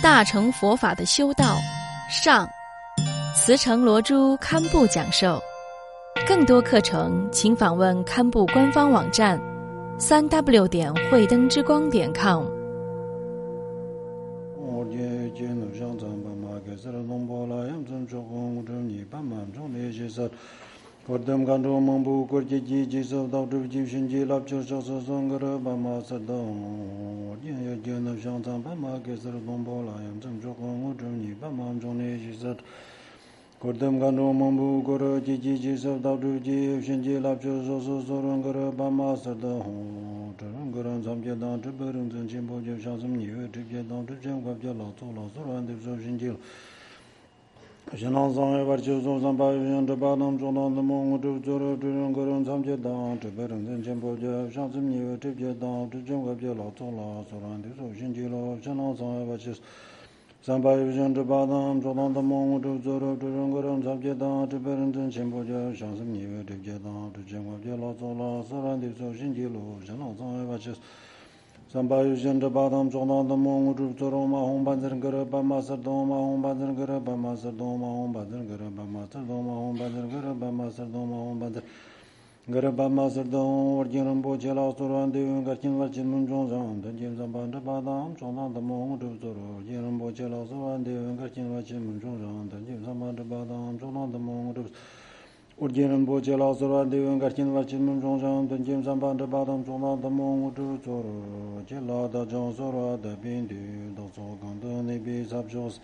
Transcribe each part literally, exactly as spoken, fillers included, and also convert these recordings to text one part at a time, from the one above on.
大乘佛法的修道上，慈诚罗珠堪布讲授。更多课程请访问堪布官方网站三 w 点慧灯之光点 com。 Kordam Gandro Mambu Korji Jisov Doctor Jishin Jilap Josa Sangara Bama Sadon, Yen of Shantan Bama Kesar Dombola, and some Jokon Udruni Bama Jone Jisat. Kordam Gandro Mambu Korji Jisov Doctor Jishin Jilap Josa Sorangara Bama Sadon, Tarangaran Samjadan to Burns and Jimbo Shazam New, to get down to Jam Gabjala, Sola, and the Soshin Jil. Shannon Virtues of Zambayan, the Badam, John on the Mong to Zoro to Rangaran Samjadan, to Berens and Jimboja, Shazam New, to get down to Jungabjala, Sola, Soran, the Soshin Jilo, Shannon Virtues. Zambayan, the Badam, John on the Mong to Zoro to Rangaran Samjadan, to Berens and Jimboja, Shazam New, to get down to Jungabjala, Sola, Soran, the Soshin Jilo, Shannon Virtues. Sambayushan the Badam Jonan the Mong to Toroma Home Bazangara Bamasa Doma Home Bazangara Bamasa Doma Home Bazangara Bamasa Doma Home Bazangara Bamasa Doma Home Bazar Garabamasa Dom or Jiran Bojela Soran de Gatin Vachin Johnson, the James Abanda Badam, Jonan the Mong to Toro, Jiran Bojela Soran de Gatin Vachin Johnson, the James Abanda Badam, Jonan the Mong to Urgin Bojela Soran de Gatin Vachin Johnson, the James Abanda Badam, Jonan the Mong to Toro, Jela the John Sora, the Bindi, the Sogan, the Nebi Subjos.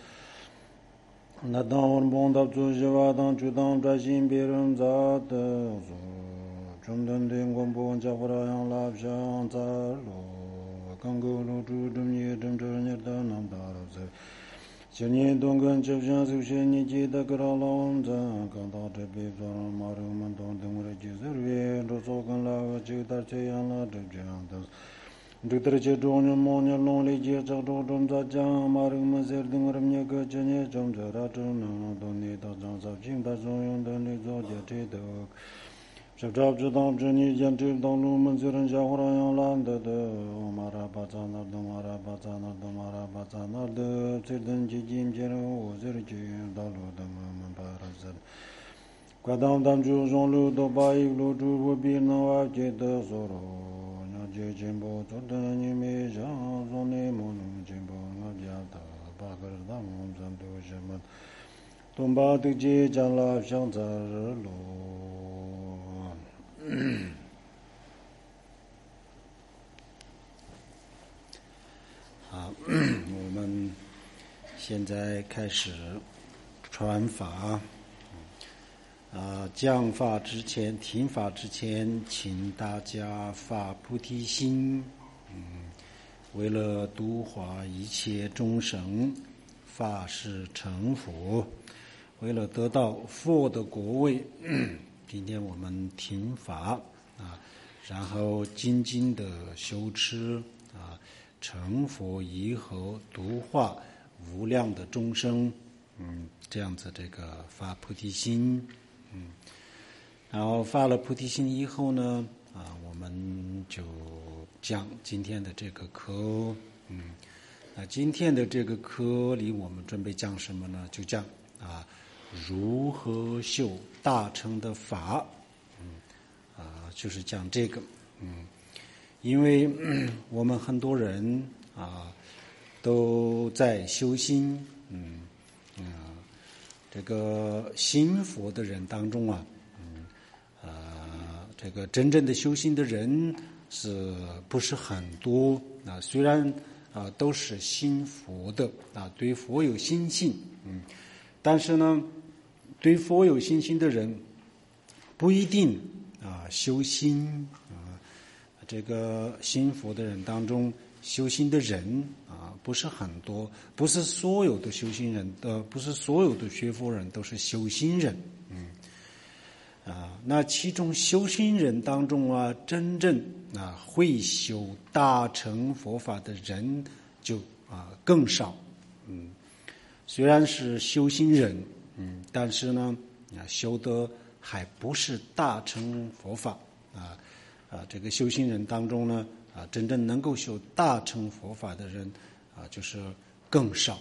Nadan Bond of Javadan, Judan, Rajim Birum Zat, Chundan Gombo, Javarayan Labjan, Zalo, Kangolo, Judum, Yedum, Jurnatan, and Daras. Jenny Dongan, Javjan, Susheni, the Gralons, Kanda, Bibon, Marum, and Don Demurajis, Rosogan Lava, Judatayan, the Jandas. Dutrace Donia Monia Lonely Jets of Dodon Zajan, Marum Zerding Ramyaga, Jene, Jamzaratun, Donita Jans of Jim Dazoyan, Danizo Jatidok. Shabjab Jadam Jenny, Gentil Don Lumanzir and Jahurayan Land, the Omara Batana, the Mara Batana, the Mara Batana, the Sidon Jim Jero, Zerji, Dalu, the Maman Parazan. Quadam Damju, Jean Lu, the Bai, Ludu, would be no object, the Zoro. Jimbo to the Nime, Zone Monu, Jimbo, Nadiata, Bakar Damon, Zandu Shaman, Tumba to J. Jala Shantar Lo. 好，我们现在开始传法。啊，讲法之前，听法之前，请大家发菩提心，嗯，为了度化一切众生，发誓成佛，为了得到佛的果位，今天我们听法啊，然后精进的修持啊，成佛以后度化无量的众生，嗯，这样子这个发菩提心。嗯，然后发了菩提心以后呢，啊，我们就讲今天的这个课。嗯，那今天的这个课里，我们准备讲什么呢？就讲啊，如何修大乘的法。嗯，啊，就是讲这个。嗯，因为、嗯、我们很多人啊都在修心。嗯。这个信佛的人当中啊，嗯，呃，这个真正的修心的人是不是很多啊？虽然啊都是信佛的啊，对佛有信心，嗯，但是呢，对佛有信心的人不一定啊修心啊。这个信佛的人当中，修心的人啊不是很多，不是所有的修心人的，不是所有的学佛人都是修心人，嗯，啊，那其中修心人当中啊，真正啊会修大乘佛法的人就啊更少，嗯，虽然是修心人，嗯，但是呢啊修的还不是大乘佛法啊啊，这个修心人当中呢。啊，真正能够修大乘佛法的人啊，就是更少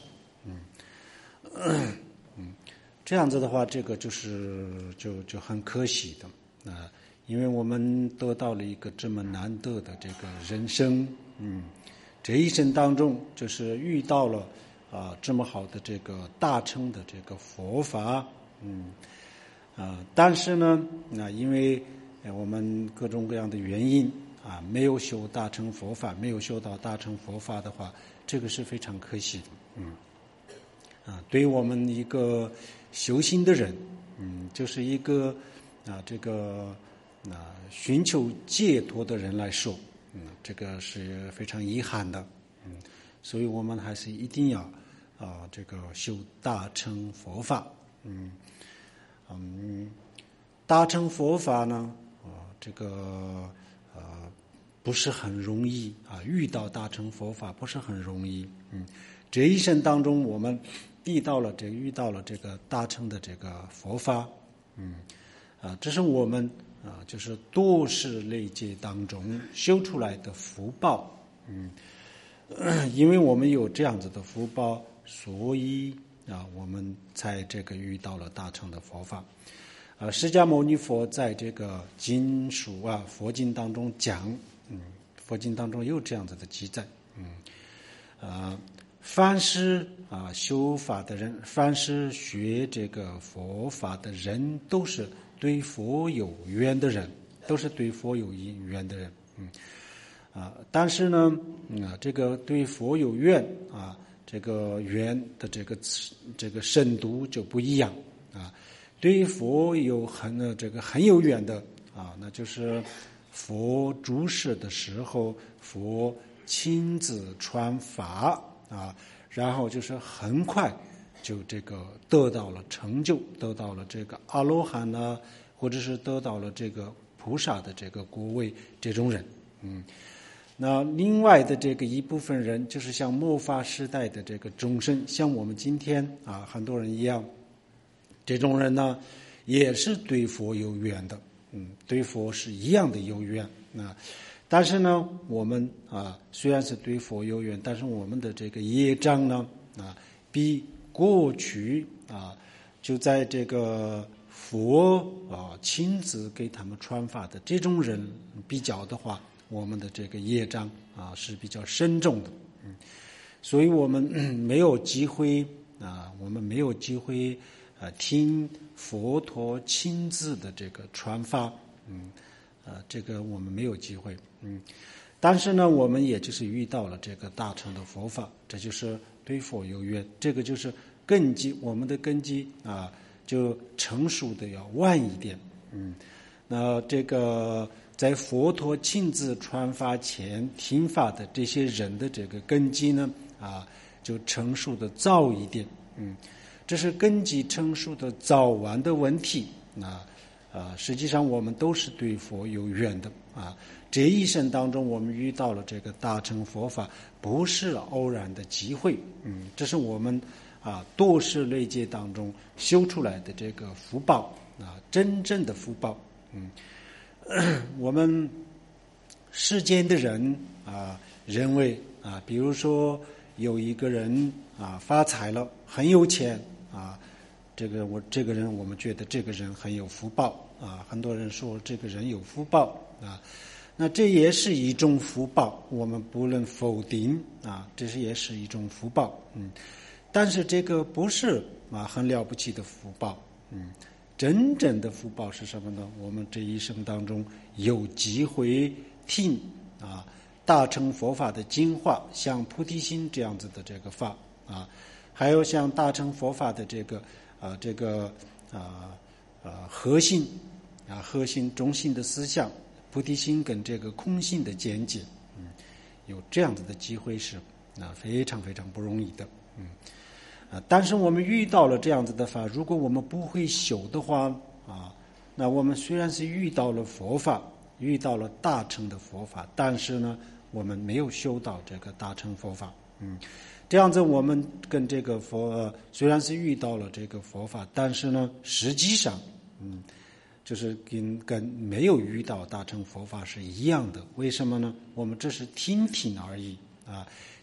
嗯，嗯，这样子的话，这个就是就就很可惜的啊，因为我们得到了一个这么难得的这个人生，嗯，这一生当中就是遇到了啊这么好的这个大乘的这个佛法，嗯，啊，但是呢，啊，因为我们各种各样的原因啊，没有修大乘佛法，没有修到大乘佛法的话，这个是非常可惜的，嗯，啊，对于我们一个修行的人，嗯，就是一个啊这个啊寻求解脱的人来说，嗯，这个是非常遗憾的，嗯，所以我们还是一定要啊这个修大乘佛法，嗯嗯，大乘佛法呢，啊这个呃不是很容易啊，遇到大乘佛法不是很容易，嗯，这一生当中我们遇到了这遇到了这个大乘的这个佛法，嗯啊，这是我们啊就是多世累劫当中修出来的福报，嗯，因为我们有这样子的福报，所以啊我们才这个遇到了大乘的佛法。啊，释迦牟尼佛在这个经书啊佛经当中讲，嗯，佛经当中有这样子的记载，嗯，啊，凡是啊修法的人，凡是学这个佛法的人，都是对佛有缘的人，都是对佛有缘的人，嗯，啊，但是呢，啊，这个对佛有缘啊，这个缘的这个这个深度就不一样啊。对佛有很这个很有缘的啊，那就是佛住世的时候，佛亲自传法啊，然后就是很快就这个得到了成就，得到了这个阿罗汉呢，或者是得到了这个菩萨的这个果位，这种人，嗯。那另外的这个一部分人，就是像末法时代的这个众生，像我们今天啊很多人一样。这种人呢，也是对佛有缘的，嗯，对佛是一样的有缘啊。但是呢，我们啊虽然是对佛有缘，但是我们的这个业障呢啊，比过去啊就在这个佛啊亲自给他们传法的这种人比较的话，我们的这个业障啊是比较深重的，嗯，所以我们、嗯、没有机会啊，我们没有机会。呃，听佛陀亲自的这个传法，嗯，呃，这个我们没有机会，嗯，但是呢，我们也就是遇到了这个大乘的佛法，这就是对佛有缘，这个就是根基，我们的根基啊，就成熟的要晚一点，嗯，那这个在佛陀亲自传法前听法的这些人的这个根基呢，啊，就成熟的早一点，嗯。这是根基成熟的早晚的问题啊，啊，实际上我们都是对佛有缘的啊。这一生当中，我们遇到了这个大乘佛法，不是偶然的机会，嗯，这是我们啊多世累劫当中修出来的这个福报啊，真正的福报，嗯，我们世间的人啊认为啊，比如说有一个人啊发财了，很有钱。啊，这个我这个人，我们觉得这个人很有福报啊。很多人说这个人有福报啊，那这也是一种福报，我们不能否定啊，这是也是一种福报，嗯。但是这个不是啊很了不起的福报，嗯。真正的福报是什么呢？我们这一生当中有机会听啊大乘佛法的精华，像菩提心这样子的这个法啊。还有像大乘佛法的这个啊、呃、这个啊啊核心啊核心中心的思想，菩提心跟这个空性的见解，嗯，有这样子的机会是啊非常非常不容易的，嗯啊，但是我们遇到了这样子的法，如果我们不会修的话啊，那我们虽然是遇到了佛法，遇到了大乘的佛法，但是呢，我们没有修到这个大乘佛法，嗯。这样子，我们跟这个佛、呃、虽然是遇到了这个佛法，但是呢，实际上，嗯，就是跟跟没有遇到大乘佛法是一样的。为什么呢？我们这是听听而已啊，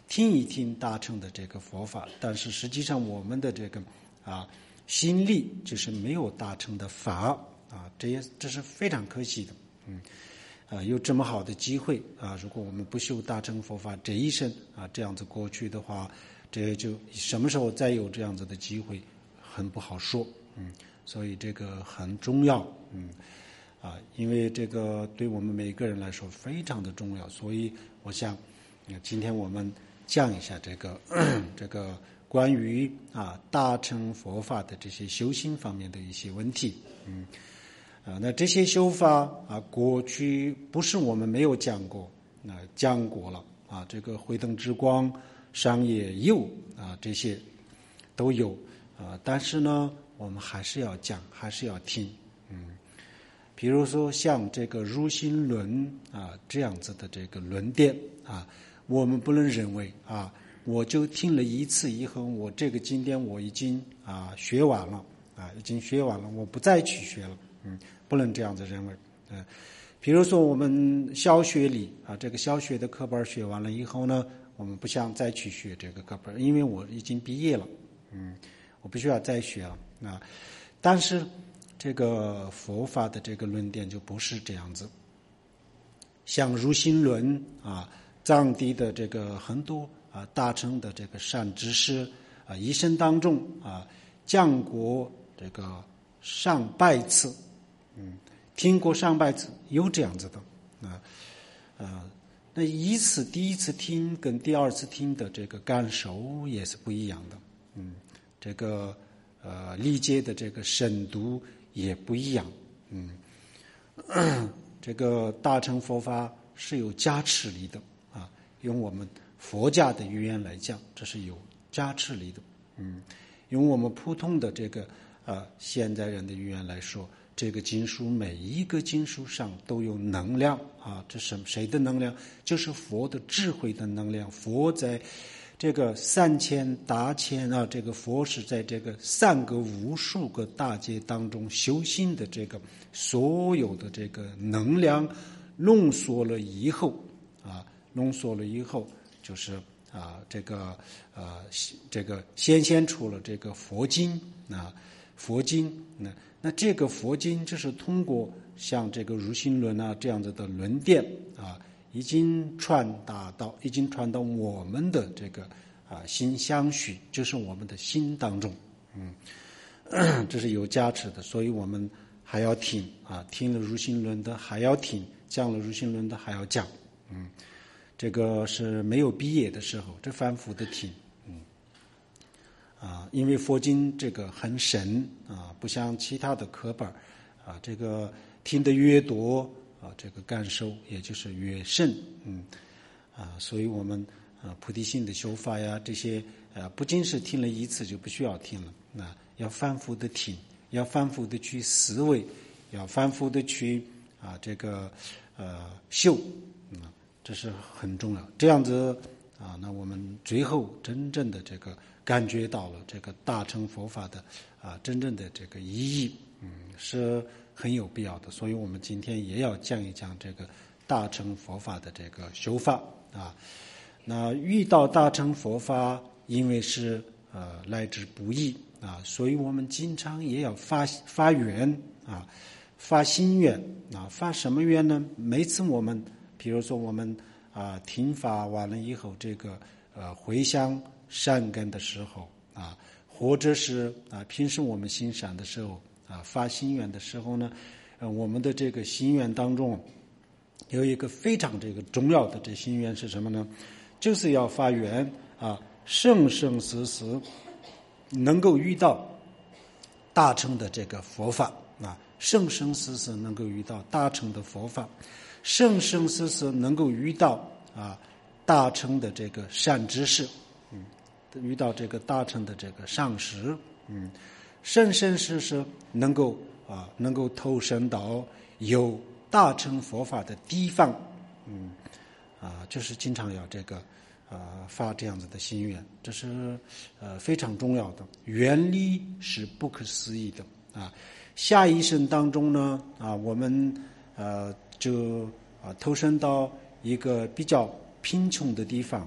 听一听大乘的这个佛法，但是实际上我们的这个啊心力就是没有大乘的法啊，这也这是非常可惜的。嗯，啊，有这么好的机会啊，如果我们不修大乘佛法，这一生啊这样子过去的话，这就什么时候再有这样子的机会，很不好说。嗯，所以这个很重要。嗯，啊，因为这个对我们每个人来说非常的重要，所以我想，今天我们讲一下这个这个关于啊大乘佛法的这些修行方面的一些问题。嗯，啊，那这些修法啊，过去不是我们没有讲过，啊，讲过了啊，这个慧灯之光上也有啊，这些都有啊，但是呢，我们还是要讲，还是要听。嗯，比如说像这个入心论啊这样子的这个论点啊，我们不能认为啊，我就听了一次以后，我这个经典我已经啊学完了啊，已经学完了，我不再去学了。嗯，不能这样子认为。嗯，比如说我们小学里啊，这个小学的课本学完了以后呢，我们不想再去学这个课本，因为我已经毕业了。嗯，我不需要再学了啊。但是这个佛法的这个论点就不是这样子，像入心论啊，藏地的这个很多啊大乘的这个善知识啊，一生当中啊讲过这个上百次，嗯，听过上百次，有这样子的啊啊，那一次第一次听跟第二次听的这个感受也是不一样的，嗯，这个呃理解的这个深度也不一样。嗯，这个大乘佛法是有加持力的啊，用我们佛家的语言来讲，这是有加持力的。嗯，用我们普通的这个呃现代人的语言来说，这个经书每一个经书上都有能量啊，这是谁的能量？就是佛的智慧的能量。佛在这个三千大千啊，这个佛是在这个三个无数个大劫当中修行的这个所有的这个能量浓缩了以后啊，浓缩了以后就是啊这个呃这个显现出了这个佛经啊，佛经那那这个佛经就是通过像这个入心论啊这样子的论点啊。已经传达到，已经传到我们的这个啊心相续，就是我们的心当中，嗯，这是有价值的，所以我们还要听啊，听了入心论的还要听，讲了入心论的还要讲，嗯，这个是没有毕业的时候，这反复的听，嗯，啊，因为佛经这个很深啊，不像其他的课本啊，这个听得越多。啊，这个感受也就是越深，嗯，啊，所以我们啊菩提心的修法呀，这些啊不仅是听了一次就不需要听了，啊，要反复的听，要反复的去思维，要反复的去啊这个呃修，嗯，这是很重要。这样子啊，那我们最后真正的这个感觉到了这个大乘佛法的啊真正的这个意义，嗯，是很有必要的，所以我们今天也要讲一讲这个大乘佛法的这个修法啊。那遇到大乘佛法，因为是呃来之不易啊，所以我们经常也要发发愿啊，发心愿啊，发什么愿呢？每次我们，比如说我们啊听法完了以后，这个呃回向善根的时候啊，或者是啊平时我们行善的时候。啊，发心愿的时候呢，呃，我们的这个心愿当中有一个非常这个重要的这心愿是什么呢？就是要发愿啊，生生死死能够遇到大乘的这个佛法啊，生生死死能够遇到大乘的佛法，生生死死能够遇到啊大乘的这个善知识，嗯，遇到这个大乘的这个上师，嗯。生生世世能够啊，能够投身到有大乘佛法的地方，嗯，啊，就是经常要这个啊发这样子的心愿，这是呃非常重要的。原理是不可思议的啊。下一生当中呢啊，我们呃就啊投身到一个比较贫穷的地方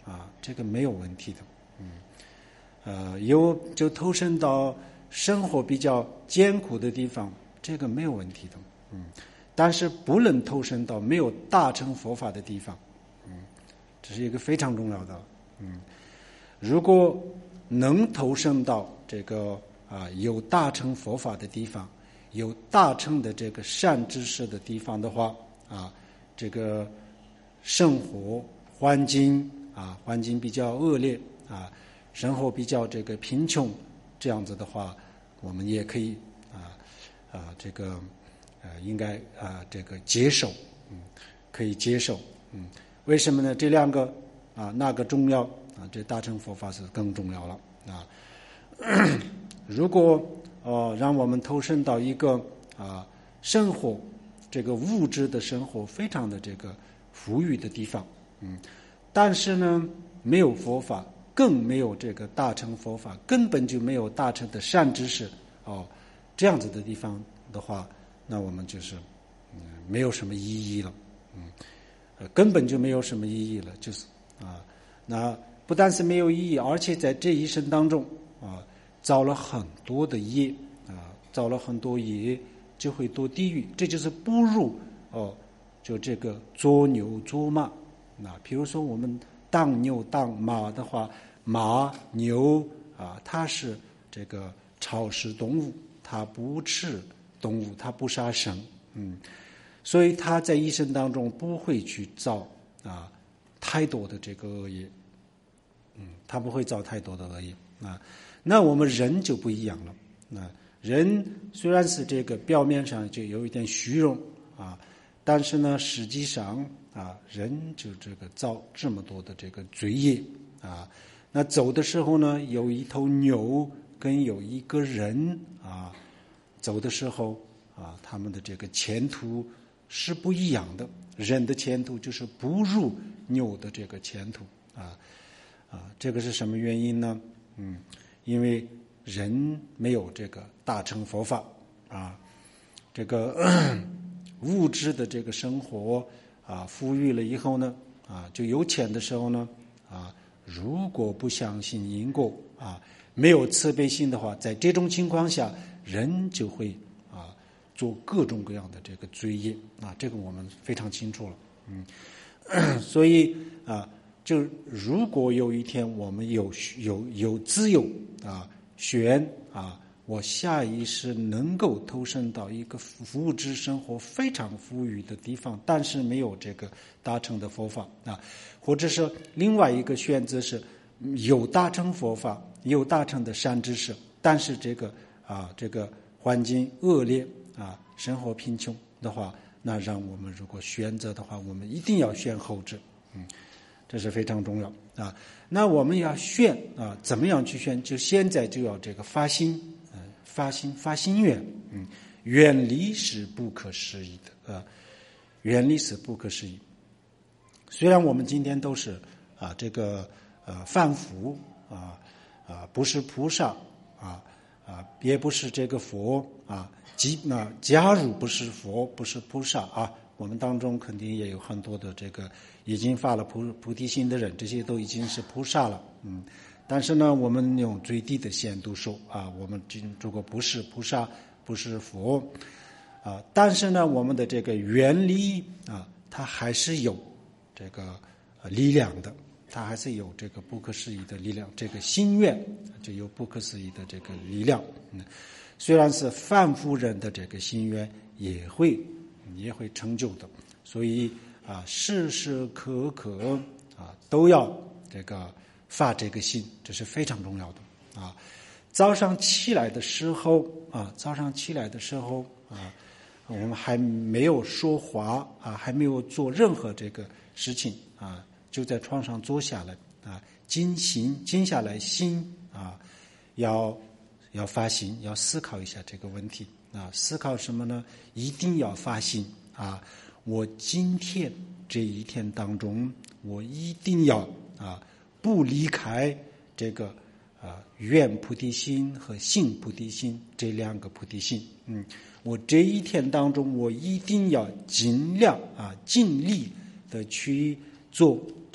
啊，这个没有问题的。嗯，呃，有就投身到生活比较艰苦的地方，这个没有问题的。嗯，但是不能投身到没有大乘佛法的地方。嗯，这是一个非常重要的。嗯，如果能投身到这个啊有大乘佛法的地方，有大乘的这个善知识的地方的话，啊，这个生活环境啊环境比较恶劣啊，生活比较这个贫穷，这样子的话，我们也可以啊啊这个呃应该啊这个接受，嗯，可以接受，嗯，为什么呢？这两个啊那个重要啊，这大乘佛法是更重要了啊。如果呃让我们投身到一个啊生活这个物质的生活非常的这个富裕的地方，嗯，但是呢没有佛法，更没有这个大乘佛法，根本就没有大乘的善知识哦，这样子的地方的话，那我们就是嗯没有什么意义了，嗯，呃根本就没有什么意义了，就是啊，那不但是没有意义，而且在这一生当中啊造了很多的业啊，造了很多业，就会堕地狱，这就是不入哦，就这个作牛作马。那比如说我们当牛当马的话，马牛啊，它是这个草食动物，它不吃动物，它不杀生，嗯，所以它在一生当中不会去造啊太多的这个恶业，嗯，它不会造太多的恶业啊。那我们人就不一样了，那人虽然是这个表面上就有一点虚荣啊，但是呢，实际上啊，人就这个造这么多的这个罪业啊。那走的时候呢，有一头牛跟有一个人啊，走的时候啊，他们的这个前途是不一样的。人的前途就是不入牛的这个前途啊啊，这个是什么原因呢？嗯。因为人没有这个大乘佛法啊，这个物质的这个生活啊，富裕了以后呢啊，就有钱的时候呢啊，如果不相信因果啊，没有慈悲心的话，在这种情况下，人就会啊做各种各样的这个罪业啊，这个我们非常清楚了，嗯，所以啊。就如果有一天我们有有有自由啊，选啊，我下意识能够投身到一个物质生活非常富裕的地方，但是没有这个大乘的佛法啊，或者是另外一个选择是有大乘佛法，有大乘的善知识，但是这个啊这个环境恶劣啊，生活贫穷的话，那让我们如果选择的话，我们一定要选后者，嗯。这是非常重要啊！那我们要选啊，怎么样去选？就现在就要这个发心，嗯、呃，发心发心愿，嗯，远离是不可思议的啊，远离是不可思议。虽然我们今天都是啊这个呃凡夫啊啊不是菩萨啊啊也不是这个佛啊，即啊假如不是佛不是菩萨啊。我们当中肯定也有很多的这个已经发了菩菩提心的人，这些都已经是菩萨了，嗯。但是呢，我们用最低的限度说啊，我们如果不是菩萨，不是佛，啊，但是呢，我们的这个原理啊，它还是有这个力量的，它还是有这个不可思议的力量，这个心愿就有不可思议的这个力量。嗯，虽然是凡夫人的这个心愿也会。也会成就的，所以啊，时时刻刻啊都要这个发这个心，这是非常重要的啊。早上起来的时候啊，早上起来的时候啊，我们还没有说话啊，还没有做任何这个事情啊，就在床上坐下来啊，静心，静下来心啊，要要发心，要思考一下这个问题。啊，思考什么呢？一定要发心啊！我今天这一天当中，我一定要啊，不离开这个啊愿菩提心和信菩提心这两个菩提心。嗯，我这一天当中，我一定要尽量啊，尽力的去做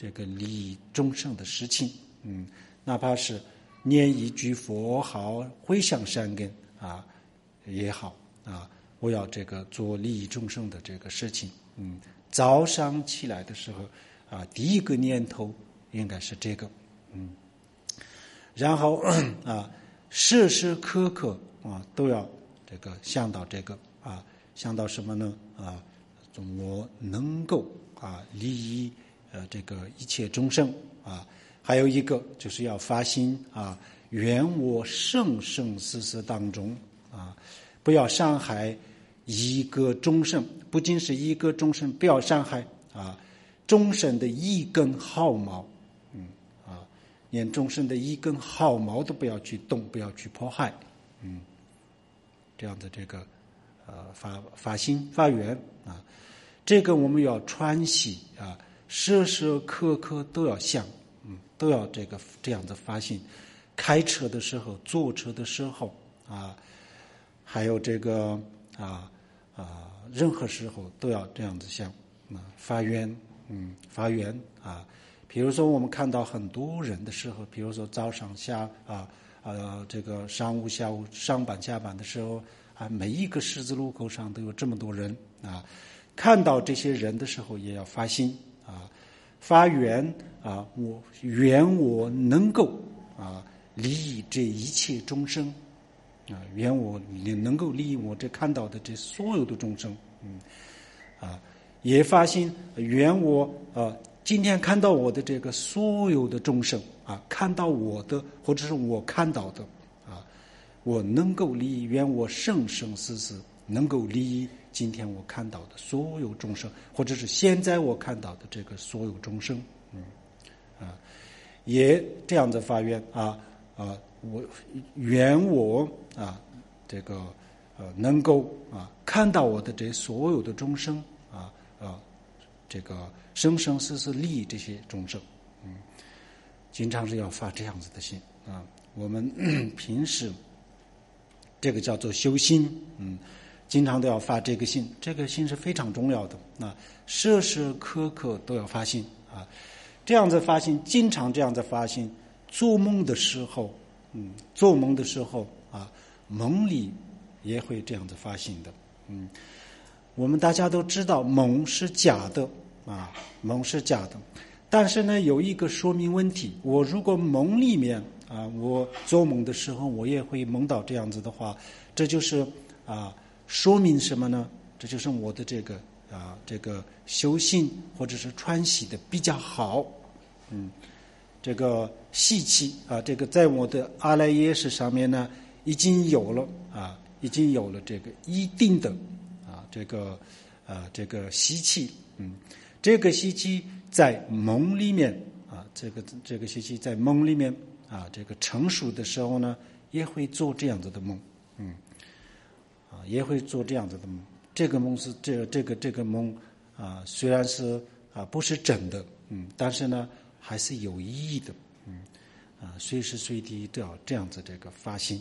这个利益众生的事情，嗯，哪怕是念一句佛号回向善根啊也好啊，我要这个做利益众生的这个事情，嗯，早上起来的时候啊，第一个念头应该是这个，嗯，然后啊，时时刻刻啊都要这个想到这个啊，想到什么呢？啊，我能够啊利益呃这个一切众生啊，还有一个就是要发心啊，愿我生生世世当中啊，不要伤害一个众生，不仅是一个众生，不要伤害啊众生的一根毫毛，嗯啊，连众生的一根毫毛都不要去动，不要去迫害，嗯，这样的这个呃发发心发愿啊，这个我们要传习啊，时时刻刻都要想，嗯，都要这个这样的发心，开车的时候，坐车的时候啊，还有这个啊啊，任何时候都要这样子想啊，发愿。嗯，发愿啊，比如说我们看到很多人的时候，比如说早上下啊啊这个上午下午上班下班的时候啊，每一个十字路口上都有这么多人啊，看到这些人的时候也要发心啊，发愿啊，我愿我能够啊利益这一切众生啊，愿我能够利益我这看到的这所有的众生，嗯啊。也发心愿我呃今天看到我的这个所有的众生啊，看到我的或者是我看到的啊，我能够利益，愿我生生世世能够利益今天我看到的所有众生，或者是现在我看到的这个所有众生，嗯啊，也这样的发愿啊啊，我愿我啊这个呃能够啊看到我的这所有的众生。啊，这个生生世世利益这些众生，嗯，经常是要发这样子的心啊。我们平时这个叫做修心，嗯，经常都要发这个心，这个心是非常重要的啊，时时刻刻都要发心啊。这样子发心，经常这样子发心，做梦的时候，嗯，做梦的时候啊，梦里也会这样子发心的，嗯。我们大家都知道梦是假的啊，梦是假的，但是呢有一个说明问题，我如果梦里面啊，我做梦的时候我也会梦到这样子的话，这就是啊说明什么呢？这就是我的这个啊这个修行或者是传习的比较好，嗯，这个习气啊，这个在我的阿赖耶识上面呢已经有了啊，已经有了这个一定的。这个啊，这个习气，嗯，这个习气在梦里面啊，这个这个习气在梦里面啊，这个成熟的时候呢，也会做这样子的梦，嗯，啊，也会做这样子的梦。这个梦是这个这个这个梦啊，虽然是啊不是真的，嗯，但是呢还是有意义的，嗯，啊，随时随地都要这样子这个发心，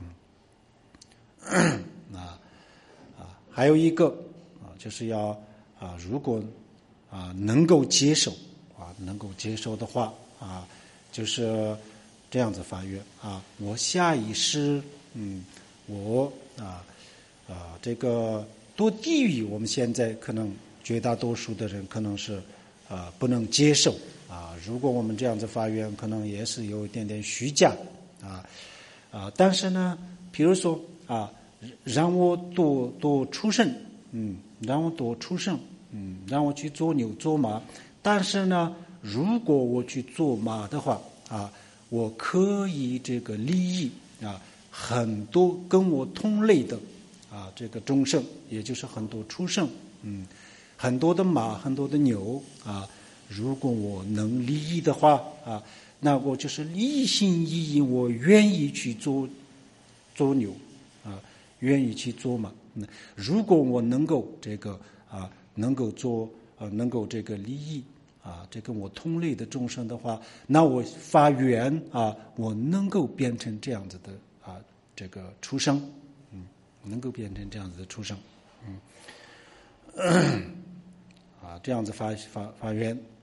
嗯，啊。还有一个啊，就是要啊，如果啊能够接受啊，能够接受的话啊，就是这样子发愿啊，我下一世，嗯，我啊啊这个多地狱，我们现在可能绝大多数的人可能是啊不能接受啊，如果我们这样子发愿，可能也是有一点点虚假啊啊，但是呢，比如说啊。让我多多出生，嗯，让我多出生，嗯，让我去做牛做马。但是呢，如果我去做马的话，啊，我可以这个利益啊很多跟我同类的啊这个众生，也就是很多畜生，嗯，很多的马，很多的牛啊。如果我能利益的话啊，那我就是一心一意，我愿意去做做牛啊。愿意去做嘛？如果我能够这个啊，能够做啊，能够这个利益啊，这跟我同类的众生的话，那我发愿啊，我能够变成这样子的啊，这个畜生，嗯，能够变成这样子的畜生，嗯，啊，这样子发发发愿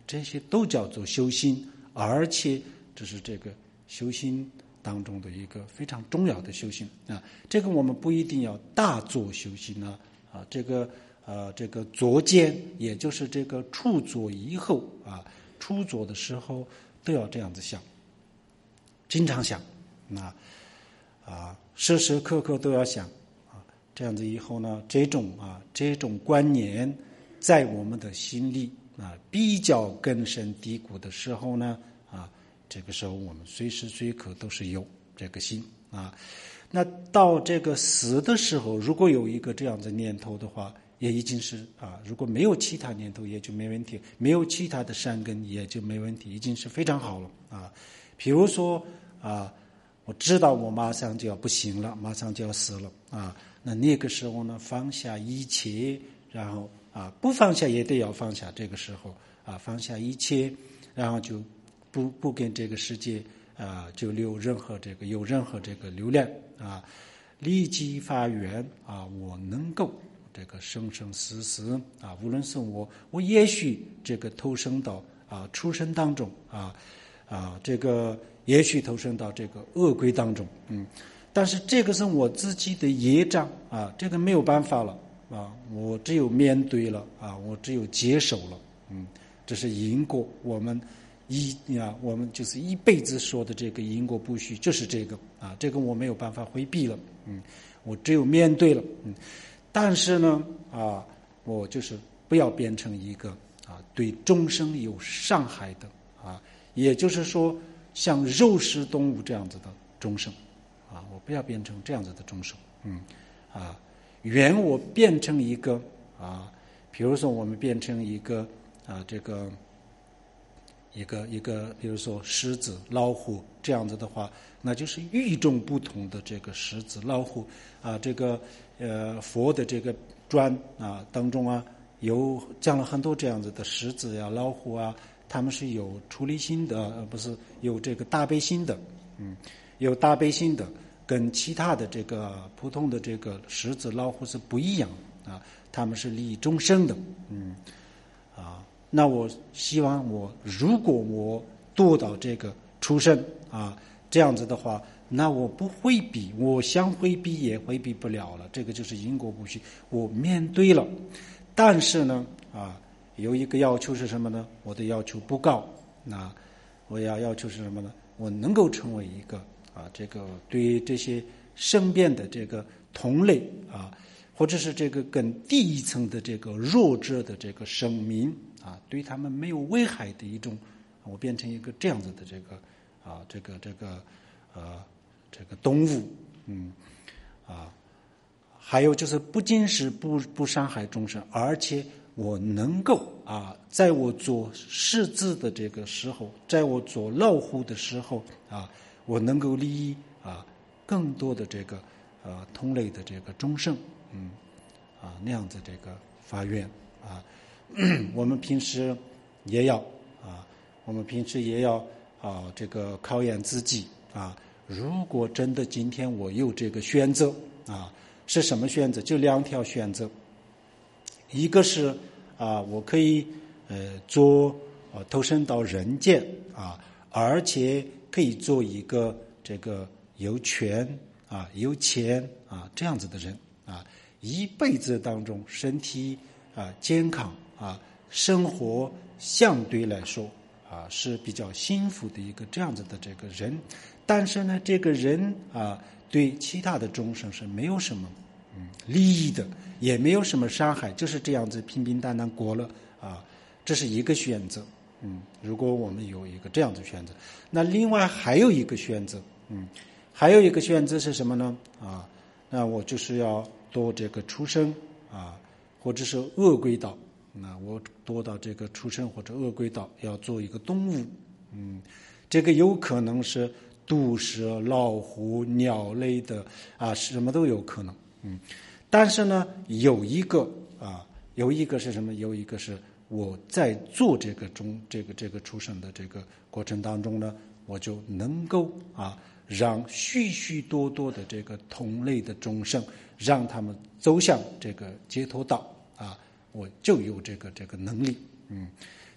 这些都叫做修心，而且这是这个修心当中的一个非常重要的修行啊。这个我们不一定要大做修行呢啊，这个呃这个坐间，也就是这个处坐以后啊，处坐的时候都要这样子想，经常想啊啊，时时刻刻都要想啊，这样子以后呢，这种啊这种观念在我们的心里啊比较根深蒂固的时候呢啊。这个时候我们随时随刻都是有这个心啊。那到这个死的时候，如果有一个这样的念头的话，也已经是啊，如果没有其他念头也就没问题，没有其他的善根也就没问题，已经是非常好了啊。比如说啊，我知道我马上就要不行了，马上就要死了啊，那那个时候呢，放下一切，然后啊，不放下也得要放下，这个时候啊，放下一切，然后就不不跟这个世界啊，就留任何这个有任何这个留恋啊，立即发愿啊，我能够这个生生死死啊，无论是我，我也许这个投生到啊畜生当中啊啊，这个也许投生到这个恶鬼当中，嗯，但是这个是我自己的业障啊，这个没有办法了啊，我只有面对了啊，我只有接受了，嗯，这是因果，我们。一啊，我们就是一辈子说的这个因果不虚，就是这个啊，这个我没有办法回避了，嗯，我只有面对了，嗯，但是呢，啊，我就是不要变成一个啊对众生有伤害的啊，也就是说像肉食动物这样子的众生啊，我不要变成这样子的众生，嗯，啊，愿我变成一个啊，比如说我们变成一个啊这个。一个一个，比如说狮子、老虎这样子的话，那就是与众不同的这个狮子、老虎啊，这个呃佛的这个传啊当中啊，有讲了很多这样子的狮子呀、老虎啊，他们是有出离心的，呃，不是有这个大悲心的，嗯，有大悲心的，跟其他的这个普通的这个狮子、老虎是不一样啊，他们是利益众生的，嗯，啊。那我希望我如果我堕到这个畜生啊这样子的话，那我不回避，我想回避也回避不了了，这个就是因果不虚，我面对了。但是呢啊有一个要求是什么呢？我的要求不高，那我要要求是什么呢？我能够成为一个啊这个对这些生变的这个同类啊，或者是这个更低一层的这个弱者的这个生命。啊，对他们没有危害的一种，我变成一个这样子的这个啊，这个这个呃这个动物，嗯啊，还有就是不仅是不不伤害众生，而且我能够啊，在我做狮子的这个时候，在我做老虎的时候啊，我能够利益啊更多的这个呃同类的这个众生，嗯啊那样子这个发愿啊。我们平时也要啊，我们平时也要啊，这个考验自己啊。如果真的今天我有这个选择啊，是什么选择？就两条选择，一个是啊，我可以呃做呃投身到人间啊，而且可以做一个这个有权啊、有钱啊这样子的人啊，一辈子当中身体啊健康。啊，生活相对来说啊是比较幸福的一个这样子的这个人，但是呢，这个人啊对其他的众生是没有什么嗯利益的，也没有什么伤害，就是这样子平平淡淡过了啊，这是一个选择。嗯，如果我们有一个这样的选择，那另外还有一个选择，嗯，还有一个选择是什么呢？啊，那我就是要多这个畜生啊，或者是恶鬼道。那我堕到这个畜生或者恶鬼道，要做一个动物，嗯，这个有可能是毒蛇、老虎、鸟类的啊，什么都有可能，嗯，但是呢，有一个啊，有一个是什么？有一个是我在做这个中这个这个畜生的这个过程当中呢，我就能够啊，让许许多多的这个同类的众生，让他们走向这个解脱道啊。我就有这个这个能力，嗯，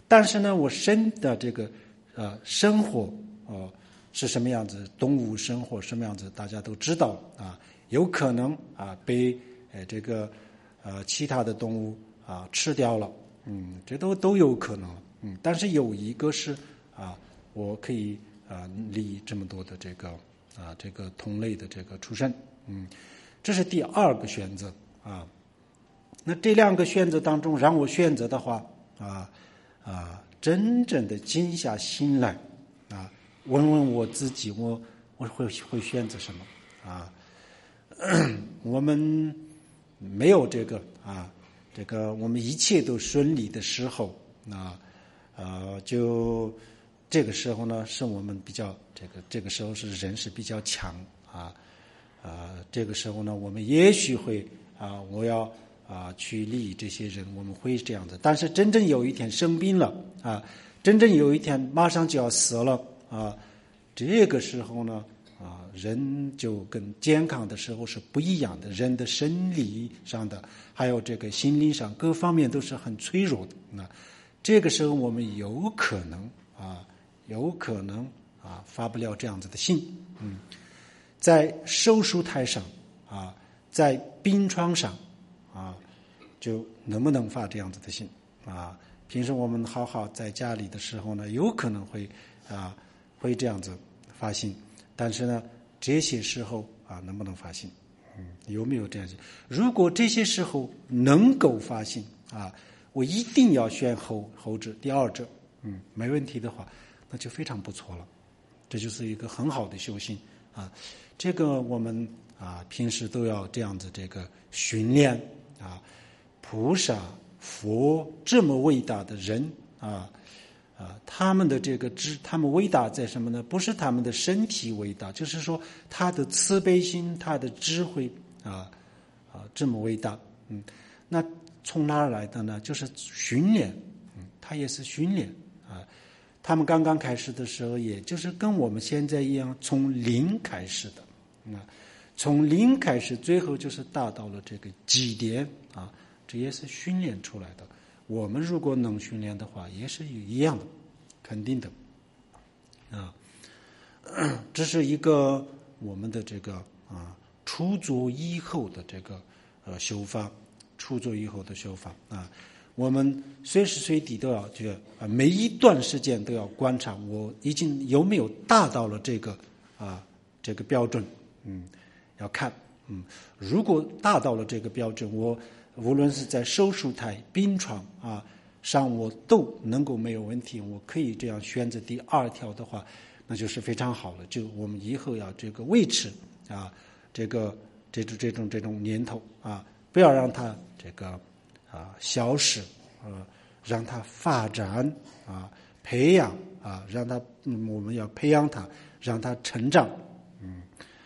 但是呢，我生的这个呃生活呃是什么样子，动物生活什么样子，大家都知道啊，有可能啊被呃这个呃其他的动物啊吃掉了，嗯，这都都有可能，嗯，但是有一个是啊，我可以啊立这么多的这个啊这个同类的这个出身，嗯，这是第二个选择啊。那这两个选择当中，让我选择的话啊啊，真正的静下心来啊，问问我自己，我我会会选择什么啊？我们没有这个啊，这个我们一切都顺利的时候啊，呃，就这个时候呢，是我们比较这个这个时候是人是比较强啊啊，这个时候呢，我们也许会啊，我要。啊，去利益这些人，我们会这样的。但是真正有一天生病了啊，真正有一天马上就要死了啊，这个时候呢啊，人就跟健康的时候是不一样的，人的生理上的还有这个心理上各方面都是很脆弱的。那这个时候我们有可能啊，有可能啊发不了这样子的信。嗯，在手术台上啊，在病床上。啊，就能不能发这样子的信啊？平时我们好好在家里的时候呢，有可能会啊会这样子发信，但是呢，这些时候啊能不能发信？嗯，有没有这样子？如果这些时候能够发信啊，我一定要选后后者第二者，嗯，没问题的话，那就非常不错了。这就是一个很好的修行啊。这个我们啊平时都要这样子这个训练。啊，菩萨、佛这么伟大的人啊啊，他们的这个智，他们伟大在什么呢？不是他们的身体伟大，就是说他的慈悲心、他的智慧啊啊这么伟大。嗯，那从哪儿来的呢？就是训练，嗯，他也是训练啊。他们刚刚开始的时候，也就是跟我们现在一样，从零开始的，嗯。从零开始，最后就是达到了这个极点啊，这也是训练出来的。我们如果能训练的话，也是一样的，肯定的啊。这是一个我们的这个啊出作以后的这个呃修法，出作以后的修法啊，我们随时随地都要这个啊，每一段时间都要观察，我已经有没有达到了这个啊这个标准，嗯。要看，嗯，如果达到了这个标准，我无论是在手术台、病床啊上，我都能够没有问题，我可以这样选择第二条的话，那就是非常好了。就我们以后要这个维持啊，这个这种这种这种念头啊，不要让它这个啊消失，呃，让它发展啊，培养啊，让它，嗯，我们要培养它，让它成长，嗯。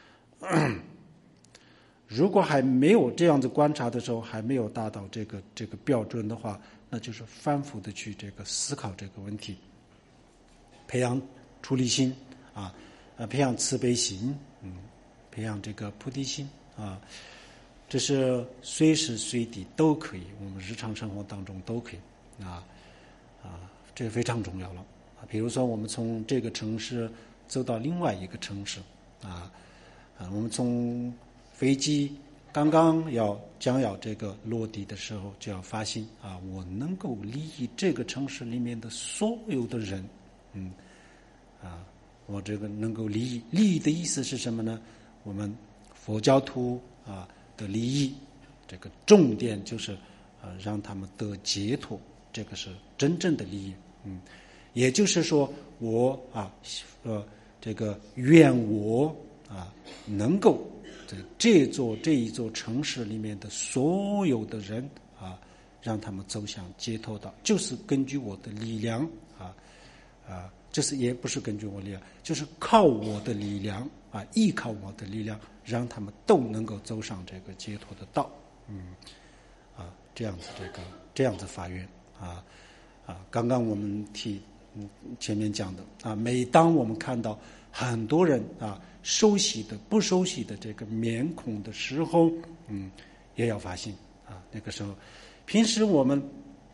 如果还没有这样子观察的时候，还没有达到这个这个标准的话，那就是反复的去这个思考这个问题，培养出离心啊，呃，培养慈悲心，嗯，培养这个菩提心啊，这是随时随地都可以，我们日常生活当中都可以啊啊，这个非常重要了啊。比如说，我们从这个城市走到另外一个城市啊啊，我们从飞机刚刚要将要这个落地的时候，就要发心啊，我能够利益这个城市里面的所有的人，嗯，啊，我这个能够利益，利益的意思是什么呢？我们佛教徒啊的利益，这个重点就是啊让他们得解脱，这个是真正的利益，嗯，也就是说我啊呃这个愿我啊能够。这座这一座城市里面的所有的人啊，让他们走向解脱道，就是根据我的力量啊啊，这是也不是根据我力量，就是靠我的力量啊，依靠我的力量，让他们都能够走上这个解脱的道，嗯啊，这样子这个这样子发愿啊啊，刚刚我们提嗯前面讲的啊，每当我们看到很多人啊。熟悉的、不熟悉的这个面孔的时候，嗯，也要发心啊。那个时候，平时我们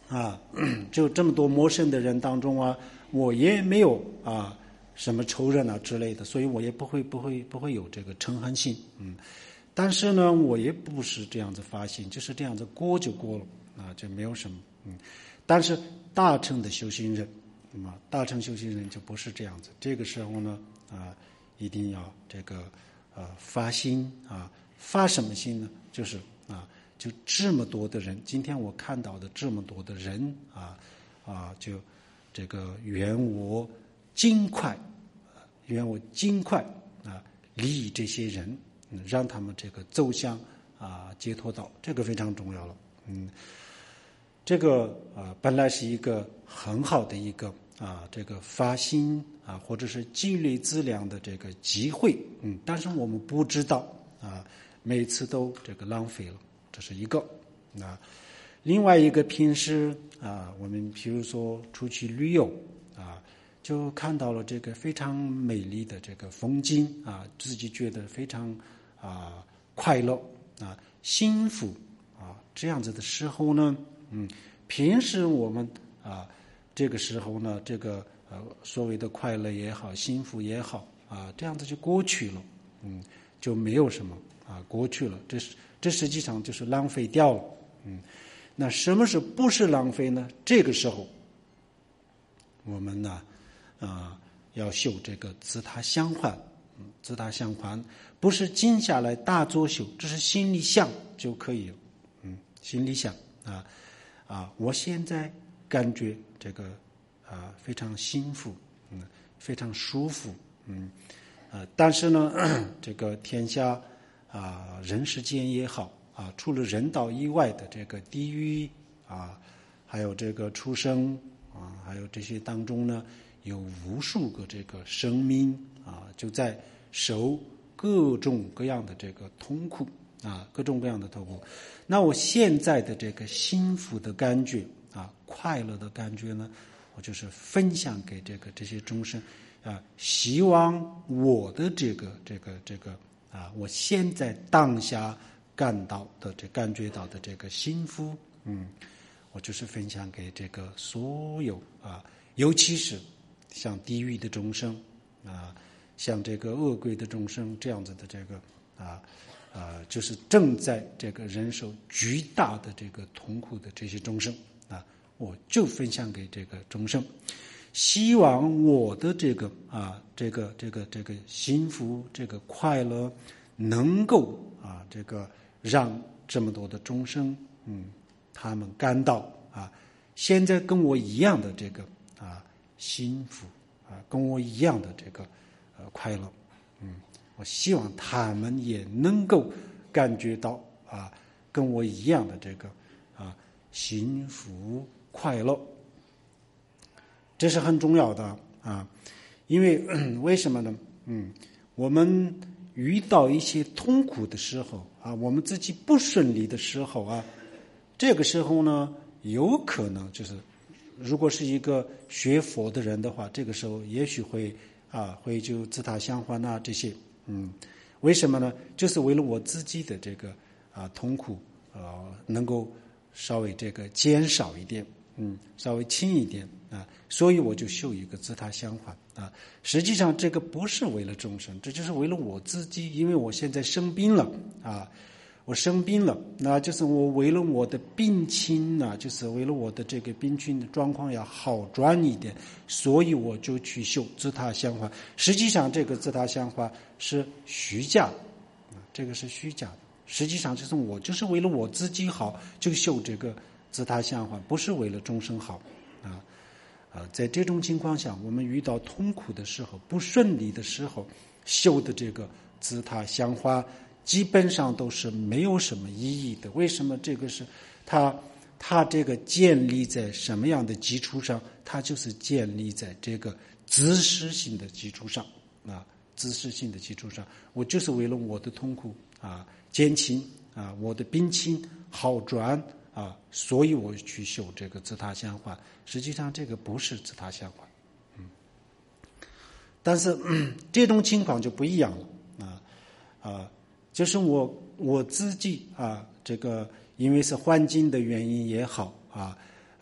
啊，就这么多陌生的人当中啊，我也没有啊什么仇人啊之类的，所以我也不会不会不会有这个嗔恨心，嗯。但是呢，我也不是这样子发心，就是这样子过就过了啊，就没有什么，嗯。但是大乘的修行人，那么大乘修行人就不是这样子，这个时候呢，啊，一定要这个呃发心啊，发什么心呢？就是啊，就这么多的人，今天我看到的这么多的人啊啊，就这个愿我尽快，愿我尽快啊利益这些人。嗯，让他们这个走向啊解脱道，这个非常重要了。嗯，这个啊本来是一个很好的一个啊这个发心啊或者是积累资粮的这个机会，嗯，但是我们不知道啊，每次都这个浪费了，这是一个啊。另外一个平时啊，我们比如说出去旅游啊。就看到了这个非常美丽的这个风景啊，自己觉得非常啊快乐啊幸福啊这样子的时候呢，嗯，平时我们啊这个时候呢，这个呃所谓的快乐也好，幸福也好啊，这样子就过去了，嗯，就没有什么啊过去了，这是这实际上就是浪费掉了，嗯，那什么是不是浪费呢？这个时候我们呢？啊、呃，要修这个自他相还，嗯，自他相还不是静下来大作修，这是心里想就可以了，嗯，心里想啊啊，我现在感觉这个啊非常幸福，嗯，非常舒服，嗯，啊，但是呢，这个天下啊人世间也好啊，除了人道以外的这个地狱啊，还有这个畜生啊，还有这些当中呢。有无数个这个生命啊，就在受各种各样的这个痛苦啊，各种各样的痛苦。那我现在的这个幸福的感觉啊，快乐的感觉呢，我就是分享给这个这些众生啊，希望我的这个这个这个啊，我现在当下感到的这感觉到的这个幸福，嗯，我就是分享给这个所有啊，尤其是。像地狱的众生啊，像这个恶鬼的众生这样子的这个啊啊，就是正在这个忍受巨大的这个痛苦的这些众生啊，我就分享给这个众生，希望我的这个啊这个这个这个幸福这个快乐能够啊这个让这么多的众生嗯他们感到啊现在跟我一样的这个啊。幸福啊，跟我一样的这个呃快乐，嗯，我希望他们也能够感觉到啊，跟我一样的这个啊幸福快乐，这是很重要的啊，因为为什么呢？嗯，我们遇到一些痛苦的时候啊，我们自己不顺利的时候啊，这个时候呢，有可能就是。如果是一个学佛的人的话，这个时候也许会啊会就自他相还啊这些，嗯，为什么呢？就是为了我自己的这个啊痛苦呃能够稍微这个减少一点，嗯，稍微轻一点啊，所以我就修一个自他相还啊。实际上这个不是为了众生，这就是为了我自己，因为我现在生病了啊。我生病了，那就是我为了我的病情呢，就是为了我的这个病情的状况要好转一点，所以我就去修自他相还。实际上，这个自他相还是虚假的，这个是虚假的。实际上，就是我就是为了我自己好，就修这个自他相还，不是为了众生好啊啊！在这种情况下，我们遇到痛苦的时候、不顺利的时候，修的这个自他相还。基本上都是没有什么意义的。为什么？这个是它它这个建立在什么样的基础上？它就是建立在这个自私性的基础上啊，自私性的基础上。我就是为了我的痛苦啊减轻啊，我的病情好转啊，所以我去修这个自他相还。实际上这个不是自他相还，嗯，但是、嗯、这种情况就不一样了啊啊。就是我我自己啊，这个因为是环境的原因也好啊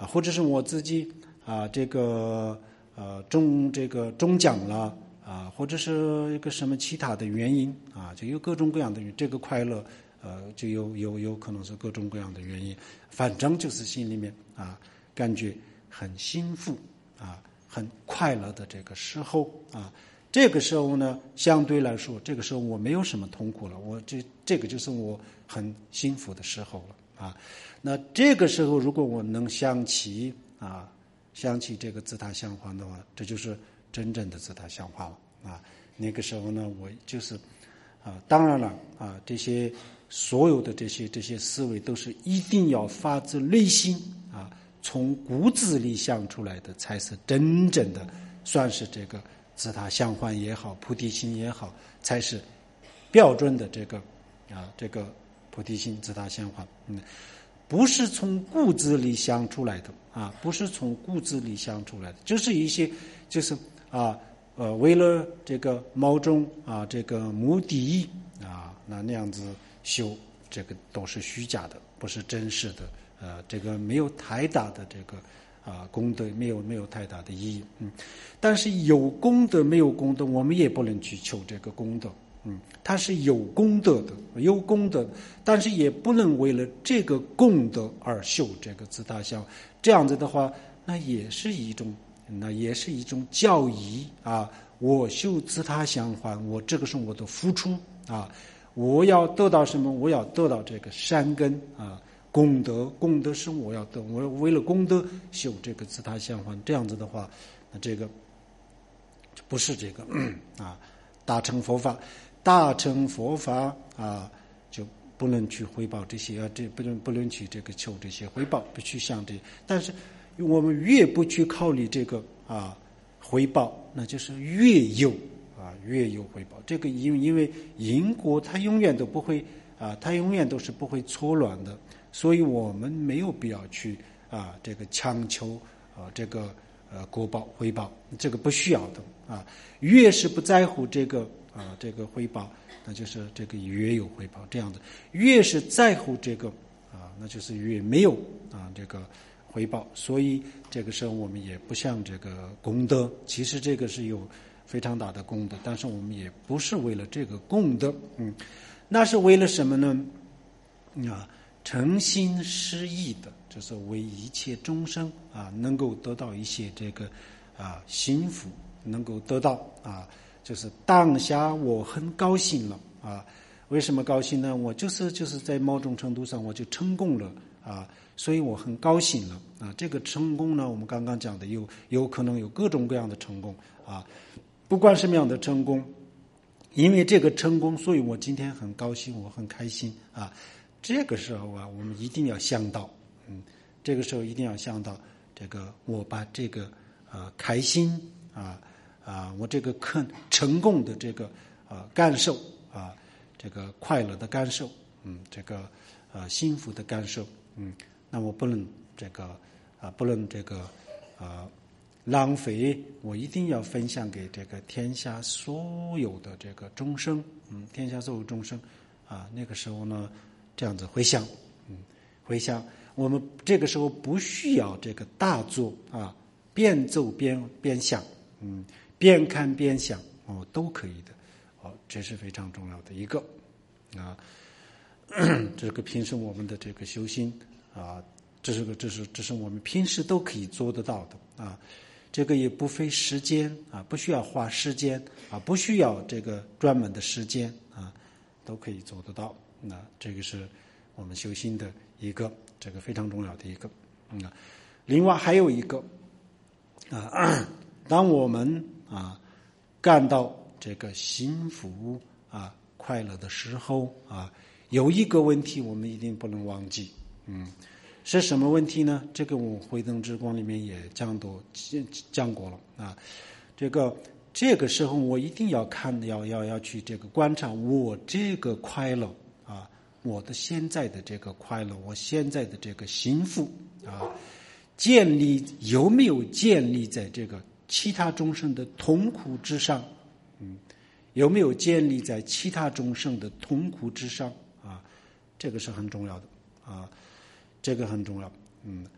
啊，或者是我自己啊这个呃中这个中奖了啊，或者是一个什么其他的原因啊，就有各种各样的这个快乐，呃，就有有有可能是各种各样的原因，反正就是心里面啊感觉很幸福啊，很快乐的这个时候啊。这个时候呢，相对来说，这个时候我没有什么痛苦了，我这这个就是我很幸福的时候了啊。那这个时候，如果我能想起啊，想起这个自他相还的话，这就是真正的自他相还了啊。那个时候呢，我就是啊，当然了啊，这些所有的这些这些思维都是一定要发自内心啊，从骨子里想出来的，才是真正的算是这个。自他相还也好，菩提心也好，才是标准的这个啊，这个菩提心自他相还。嗯，不是从骨子里想出来的啊，不是从骨子里想出来的，就是一些就是啊呃，为了这个某种啊这个目的啊，那那样子修，这个都是虚假的，不是真实的。呃，这个没有太大的这个。啊，功德没有没有太大的意义，嗯，但是有功德没有功德，我们也不能去求这个功德，嗯，它是有功德的，有功德，但是也不能为了这个功德而修这个自他相，这样子的话，那也是一种，那也是一种教义啊。我修自他相还，我这个是我的付出啊，我要得到什么？我要得到这个善根啊。功德，功德是我要得，我为了功德修这个自他相还，这样子的话，那这个不是这个啊，大乘佛法，大乘佛法啊，就不能去回报这些啊，这不能不能去这个求这些回报，不去想这，但是我们越不去考虑这个啊回报，那就是越有啊越有回报。这个因因为因果它永远都不会啊，它永远都是不会错乱的。所以我们没有必要去啊，这个强求啊，这个呃果报回报，这个不需要的啊。越是不在乎这个啊，这个回报，那就是这个越有回报这样的；越是在乎这个啊，那就是越没有啊这个回报。所以这个时候我们也不像这个功德，其实这个是有非常大的功德，但是我们也不是为了这个功德，嗯，那是为了什么呢？啊。诚心实意的，就是为一切众生啊，能够得到一些这个啊幸福，能够得到啊，就是当下我很高兴了啊。为什么高兴呢？我就是就是在某种程度上我就成功了啊，所以我很高兴了啊。这个成功呢，我们刚刚讲的有有可能有各种各样的成功啊，不管什么样的成功，因为这个成功，所以我今天很高兴，我很开心啊。这个时候啊，我们一定要想到，嗯，这个时候一定要想到，这个我把这个呃开心啊啊，我这个肯成功的这个呃感受啊，这个快乐的感受，嗯，这个呃幸福的感受，嗯，那我不能这个啊不能这个啊浪费，我一定要分享给这个天下所有的这个众生，嗯，天下所有众生啊，那个时候呢。这样子回想，嗯，回想，我们这个时候不需要这个大作啊，边走边边想，嗯，边看边想，哦，都可以的，哦，这是非常重要的一个啊，这个平时我们的这个修心啊，这是个这是这是我们平时都可以做得到的啊，这个也不费时间啊，不需要花时间啊，不需要这个专门的时间啊，都可以做得到。那这个是我们修心的一个这个非常重要的一个，嗯，另外还有一个啊，当我们啊感到这个幸福啊快乐的时候啊，有一个问题我们一定不能忘记，嗯，是什么问题呢？这个我慧灯之光里面也讲多讲过了啊，这个。这个时候我一定要看，要要要去这个观察我这个快乐啊，我的现在的这个快乐，我现在的这个幸福啊，建立有没有建立在这个其他众生的痛苦之上？嗯，有没有建立在其他众生的痛苦之上？啊，这个是很重要的啊，这个很重要。嗯，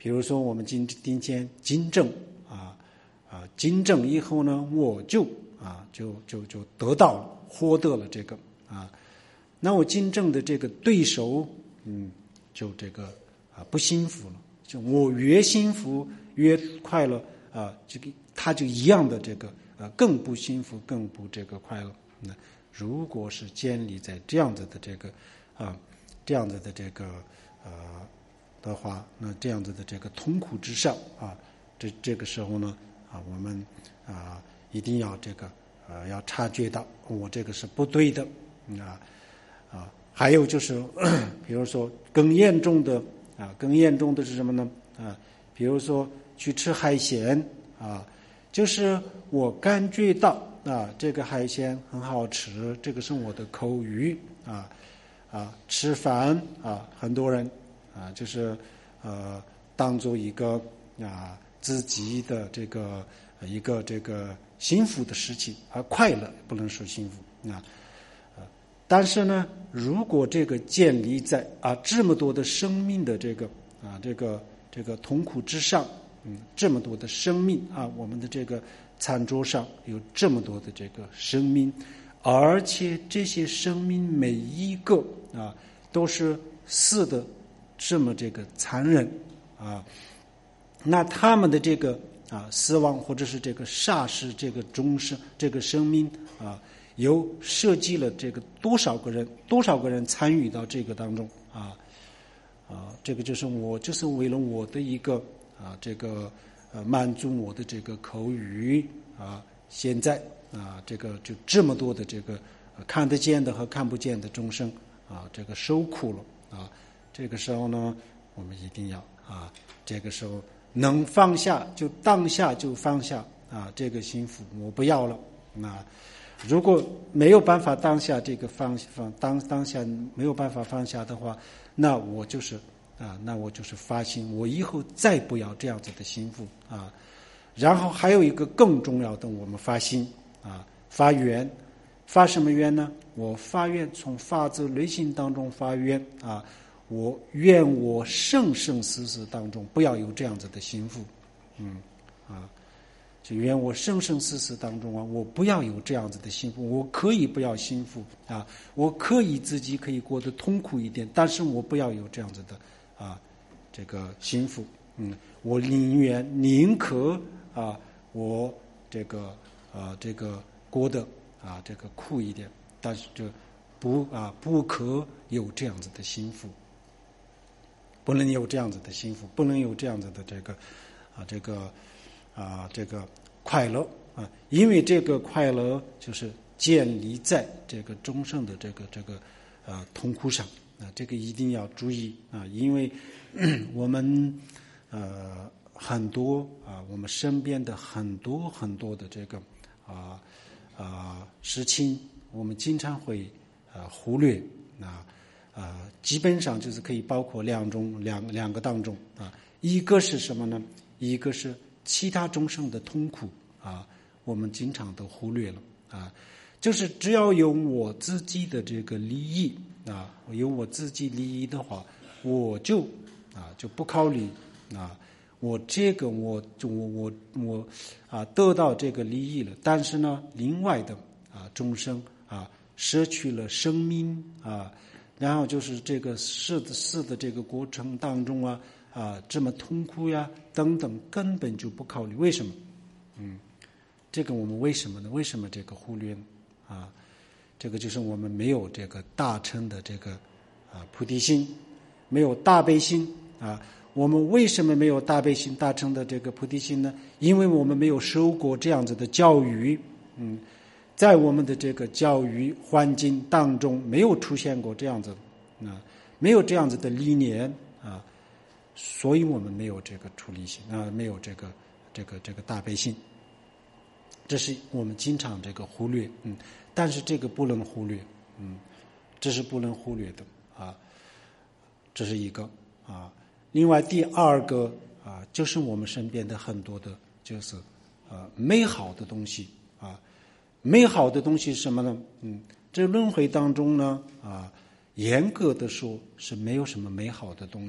比如说我们今今天金正啊啊金正以后呢，我就啊就就就得到了获得了这个啊，那我金正的这个对手嗯就这个啊不幸福了，就我越幸福越快乐啊，这个他就一样的这个啊更不幸福更不这个快乐。那如果是建立在这样子的这个啊这样子的这个呃的话，那这样子的这个痛苦之上啊，这这个时候呢啊，我们啊一定要这个呃要察觉到我这个是不对的啊啊，还有就是比如说更严重的啊，更严重的是什么呢啊？比如说去吃海鲜啊，就是我感觉到啊这个海鲜很好吃，这个是我的口语啊啊，吃饭啊，很多人。啊，就是呃，当做一个啊自己的这个一个这个幸福的事情，而快乐不能说幸福啊。呃，但是呢，如果这个建立在啊这么多的生命的这个啊这个这个痛苦之上，嗯，这么多的生命啊，我们的这个餐桌上有这么多的这个生命，而且这些生命每一个啊都是死的。这么这个残忍啊，那他们的这个啊死亡或者是这个杀死这个终生这个生命啊，有涉及了这个多少个人，多少个人参与到这个当中啊啊，这个就是我就是为了我的一个啊这个呃满足我的这个口语啊，现在啊这个就这么多的这个、呃、看得见的和看不见的众生啊，这个受苦了啊。这个时候呢，我们一定要啊，这个时候能放下就当下就放下啊，这个幸福我不要了啊。如果没有办法当下这个放放当当下没有办法放下的话，那我就是啊，那我就是发心，我以后再不要这样子的幸福啊。然后还有一个更重要的，我们发心啊，发愿，发什么愿呢？我发愿从发自内心当中发愿啊。我愿我生生死死当中不要有这样子的幸福，嗯啊，就愿我生生死死当中啊，我不要有这样子的幸福。我可以不要幸福啊，我可以自己可以过得痛苦一点，但是我不要有这样子的啊这个幸福。嗯，我宁愿宁可啊，我这个啊这个过得啊这个苦一点，但是这不啊不可有这样子的幸福。不能有这样子的幸福，不能有这样子的这个啊，这个啊，这个快乐啊，因为这个快乐就是建立在这个众生的这个这个啊痛苦上啊，这个一定要注意啊，因为我们呃很多啊，我们身边的很多很多的这个啊啊事情，我们经常会啊忽略啊。啊，基本上就是可以包括两种两两个当中啊，一个是什么呢？一个是其他众生的痛苦啊，我们经常都忽略了啊，就是只要有我自己的这个利益啊，有我自己利益的话，我就啊就不考虑啊，我这个我就我我我啊得到这个利益了，但是呢，另外的啊众生啊失去了生命啊。然后就是这个死的死的这个过程当中啊啊这么痛苦呀等等，根本就不考虑。为什么？嗯，这个我们为什么呢？为什么这个忽略呢？啊，这个就是我们没有这个大乘的这个啊菩提心，没有大悲心啊。我们为什么没有大悲心、大乘的这个菩提心呢？因为我们没有受过这样子的教育，嗯。在我们的这个教育环境当中，没有出现过这样子啊，没有这样子的理念啊，所以我们没有这个出离心啊，没有这个这个这个大悲心，这是我们经常这个忽略，嗯，但是这个不能忽略，嗯，这是不能忽略的啊，这是一个啊。另外第二个啊，就是我们身边的很多的，就是呃美好的东西啊。美好的东西是什么呢？嗯，这轮回当中呢，啊，严格的说是没有什么美好的东西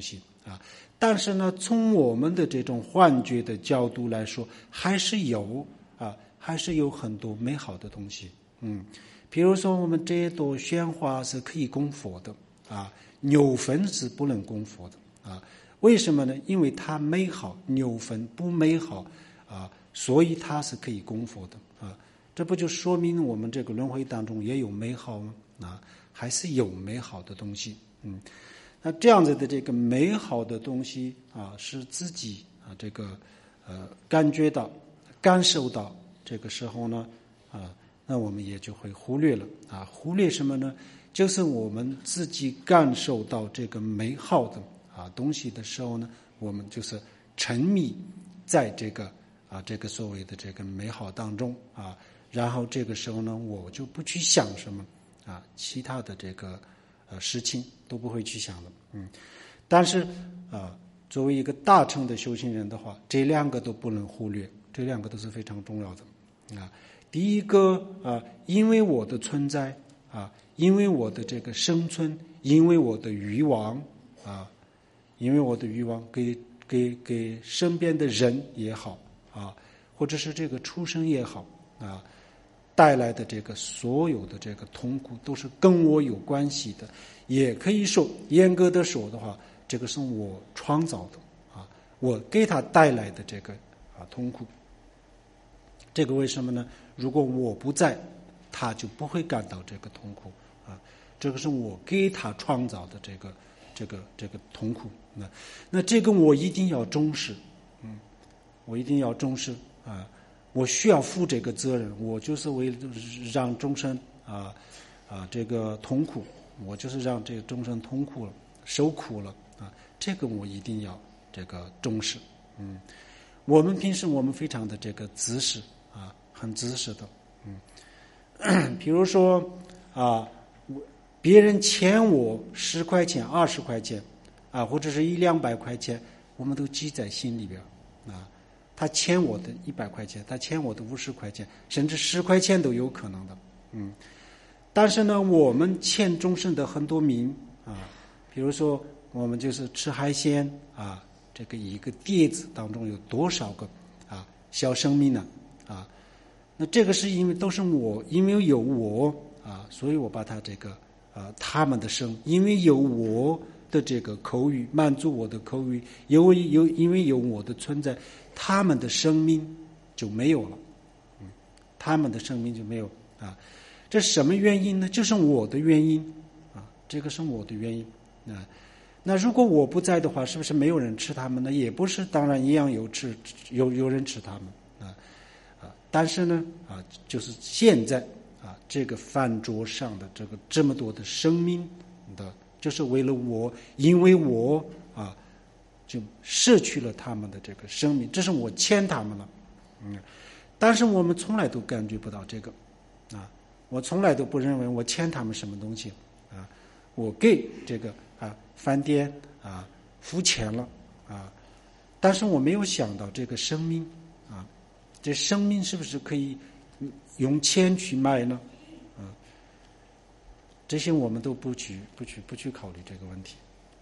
啊。但是呢，从我们的这种幻觉的角度来说，还是有啊，还是有很多美好的东西。嗯，比如说我们这一朵鲜花是可以供佛的啊，牛粪是不能供佛的啊。为什么呢？因为它美好，牛粪不美好啊，所以它是可以供佛的啊。这不就说明我们这个轮回当中也有美好吗？啊，还是有美好的东西。嗯。那这样子的这个美好的东西啊，是自己啊这个呃感觉到、感受到，这个时候呢啊，那我们也就会忽略了啊，忽略什么呢？就是我们自己感受到这个美好的啊东西的时候呢，我们就是沉迷在这个啊这个所谓的这个美好当中啊，然后这个时候呢，我就不去想什么啊其他的这个。呃，事情都不会去想的，嗯，但是啊、呃，作为一个大乘的修行人的话，这两个都不能忽略，这两个都是非常重要的啊。第一个啊、呃，因为我的存在啊，因为我的这个生存，因为我的欲望啊，因为我的欲望给给给身边的人也好啊，或者是这个畜生也好啊。带来的这个所有的这个痛苦都是跟我有关系的，也可以说严格的说的话，这个是我创造的啊，我给他带来的这个啊痛苦。这个为什么呢？如果我不在，他就不会感到这个痛苦啊。这个是我给他创造的这个这个这个痛苦。那那这个我一定要重视，嗯，我一定要重视啊。我需要负这个责任，我就是为了让众生啊啊这个痛苦，我就是让这个众生痛苦了，受苦了啊，这个我一定要这个重视。嗯，我们平时我们非常的这个自私啊，很自私的。嗯，比如说啊，别人欠我十块钱、二十块钱啊，或者是一两百块钱，我们都记在心里边啊。他欠我的一百块钱，他欠我的五十块钱，甚至十块钱都有可能的。嗯，但是呢，我们欠众生的很多名啊，比如说我们就是吃海鲜啊，这个一个碟子当中有多少个啊小生命呢？啊，那这个是因为都是我，因为有我啊，所以我把它这个啊他们的生，因为有我的这个口语满足我的口语，有有因为有我的存在。他们的生命就没有了，嗯，他们的生命就没有啊。这是什么原因呢？就是我的原因啊，这个是我的原因啊。那如果我不在的话，是不是没有人吃他们呢？也不是，当然一样有吃，有有人吃他们啊啊。但是呢啊，就是现在啊，这个饭桌上的这个这么多的生命的，就是为了我，因为我啊。就失去了他们的这个生命，这是我欠他们了，嗯，但是我们从来都感觉不到这个，啊，我从来都不认为我欠他们什么东西，啊，我给这个啊饭店啊付钱了，啊，但是我没有想到这个生命，啊，这生命是不是可以用钱去买呢？啊，这些我们都不去不去不去考虑这个问题。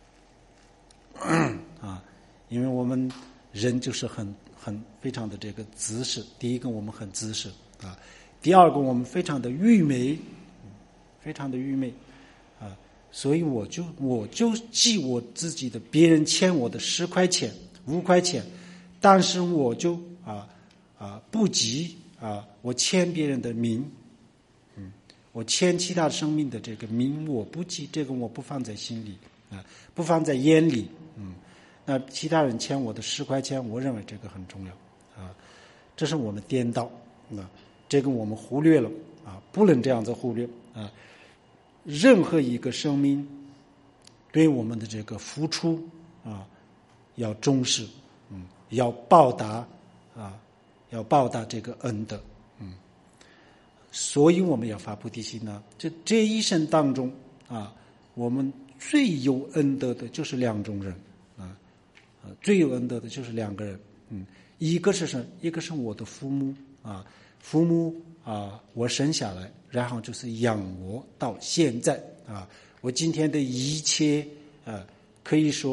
啊，因为我们人就是很很非常的这个自私。第一个，我们很自私啊；第二个，我们非常的愚昧，非常的愚昧啊。所以我就我就记我自己的，别人欠我的十块钱、五块钱，但是我就啊啊不记啊，我欠别人的名，嗯，我欠其他生命的这个名，我不记，这个我不放在心里啊，不放在眼里。嗯，那其他人欠我的十块钱，我认为这个很重要啊，这是我们颠倒，啊，这个我们忽略了啊，不能这样子忽略啊。任何一个生命对我们的这个付出啊，要重视，嗯，要报答啊，要报答这个恩德，嗯，所以我们要发菩提心呢。这这一生当中啊，我们最有恩德的就是两种人啊，啊，最有恩德的就是两个人，嗯，一个是什？一个是我的父母啊，父母啊，我生下来，然后就是养我到现在啊，我今天的一切啊，可以说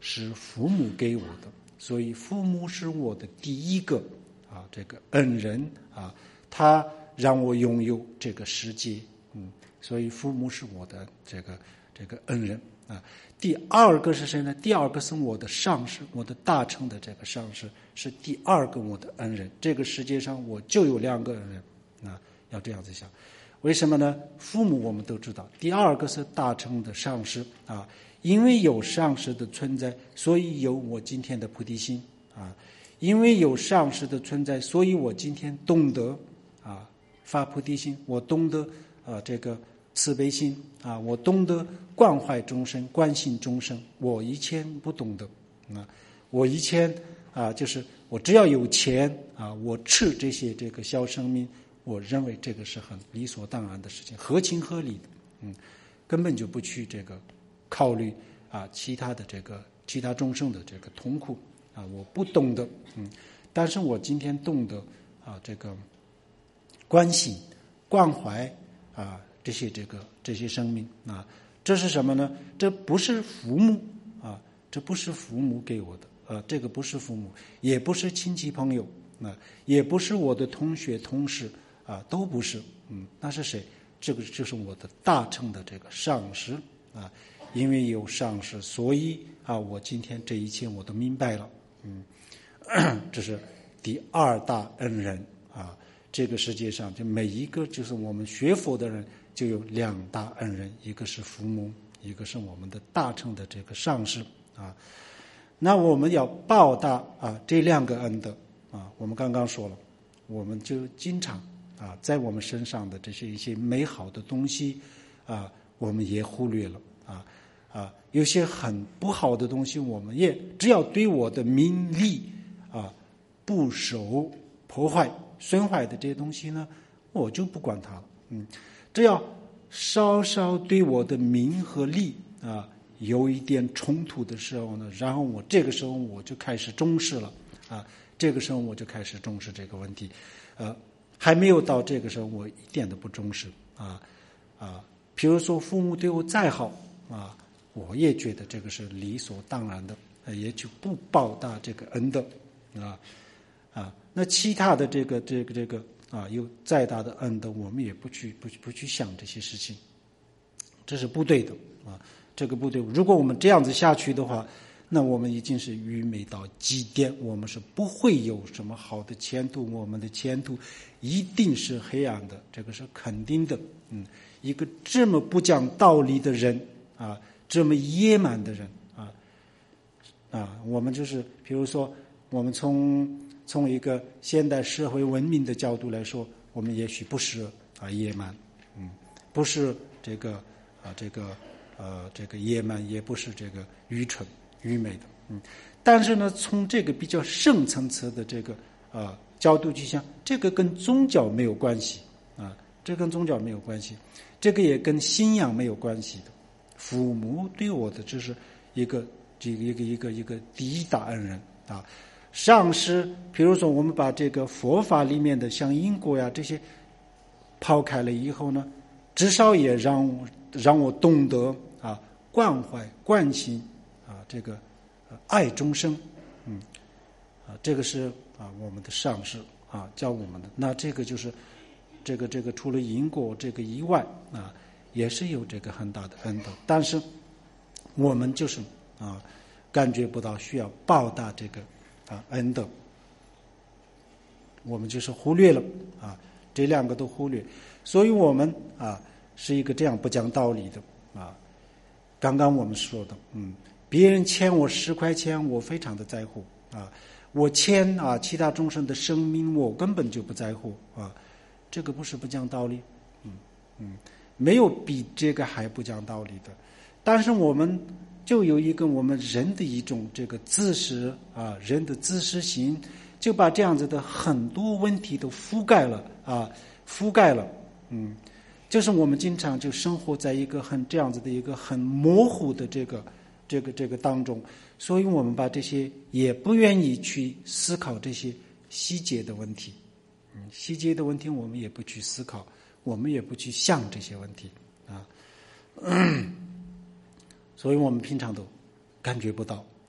是父母给我的，所以父母是我的第一个啊这个恩人啊，他让我拥有这个世界，嗯，所以父母是我的这个这个恩人啊。第二个是谁呢？第二个是我的上司，我的大乘的这个上司是第二个我的恩人。这个世界上我就有两个恩人啊，要这样子想。为什么呢？父母我们都知道，第二个是大乘的上师啊，因为有上师的存在，所以有我今天的菩提心啊，因为有上师的存在，所以我今天懂得啊发菩提心，我懂得啊这个慈悲心啊，我懂得关怀众生，关心众生，我以前不懂得啊，我以前啊就是我只要有钱啊，我吃这些这个小生命。我认为这个是很理所当然的事情，合情合理的，嗯，根本就不去这个考虑啊其他的这个其他众生的这个痛苦啊，我不懂得，嗯，但是我今天懂得啊这个关心关怀啊这些这个这些生命啊，这是什么呢？这不是父母啊，这不是父母给我的，呃、啊，这个不是父母，也不是亲戚朋友啊，也不是我的同学同事。啊，都不是，嗯，那是谁？这个就是我的大乘的这个上师啊，因为有上师，所以啊，我今天这一切我都明白了，嗯，这是第二大恩人啊。这个世界上就每一个就是我们学佛的人就有两大恩人，一个是父母，一个是我们的大乘的这个上师啊。那我们要报答啊这两个恩德啊，我们刚刚说了，我们就经常。啊，在我们身上的这些一些美好的东西，啊，我们也忽略了啊啊，有些很不好的东西，我们也只要对我的名利啊不受破坏、损坏的这些东西呢，我就不管它了。嗯，只要稍稍对我的名和利啊有一点冲突的时候呢，然后我这个时候我就开始重视了啊，这个时候我就开始重视这个问题，呃。还没有到这个时候，我一点都不重视啊啊！比如说父母对我再好啊，我也觉得这个是理所当然的，也就不报答这个恩的啊啊！那其他的这个这个这个啊，有再大的恩的，我们也不去不不去想这些事情，这是不对的啊！这个不对。如果我们这样子下去的话，那我们已经是愚昧到极点，我们是不会有什么好的前途，我们的前途一定是黑暗的，这个是肯定的。嗯，一个这么不讲道理的人啊，这么野蛮的人啊啊，我们就是比如说，我们从从一个现代社会文明的角度来说，我们也许不是啊野蛮，嗯，不是这个啊这个呃这个野蛮，也不是这个愚蠢。愚昧的，嗯，但是呢，从这个比较深层次的这个呃角度去想，这个跟宗教没有关系啊，这跟宗教没有关系，这个也跟信仰没有关系的。父母对我的只是一个这个一个一个一个第一大恩人啊。上师，比如说我们把这个佛法里面的像因果呀这些抛开了以后呢，至少也让我让我懂得啊关怀关心。啊，这个、呃、爱众生，嗯，啊，这个是啊我们的上师啊教我们的。那这个就是这个这个除了因果这个以外啊，也是有这个很大的恩德。但是我们就是啊感觉不到需要报答这个啊恩德，我们就是忽略了啊这两个都忽略，所以我们啊是一个这样不讲道理的啊。刚刚我们说的，嗯。别人欠我十块钱，我非常的在乎啊！我欠啊其他众生的生命，我根本就不在乎啊！这个不是不讲道理，嗯嗯，没有比这个还不讲道理的。但是我们就有一个我们人的一种这个自私啊，人的自私心，就把这样子的很多问题都覆盖了啊，覆盖了，嗯，就是我们经常就生活在一个很这样子的一个很模糊的这个。这个这个当中，所以我们把这些也不愿意去思考这些细节的问题，嗯，细节的问题我们也不去思考，我们也不去想这些问题啊，嗯，所以我们平常都感觉不到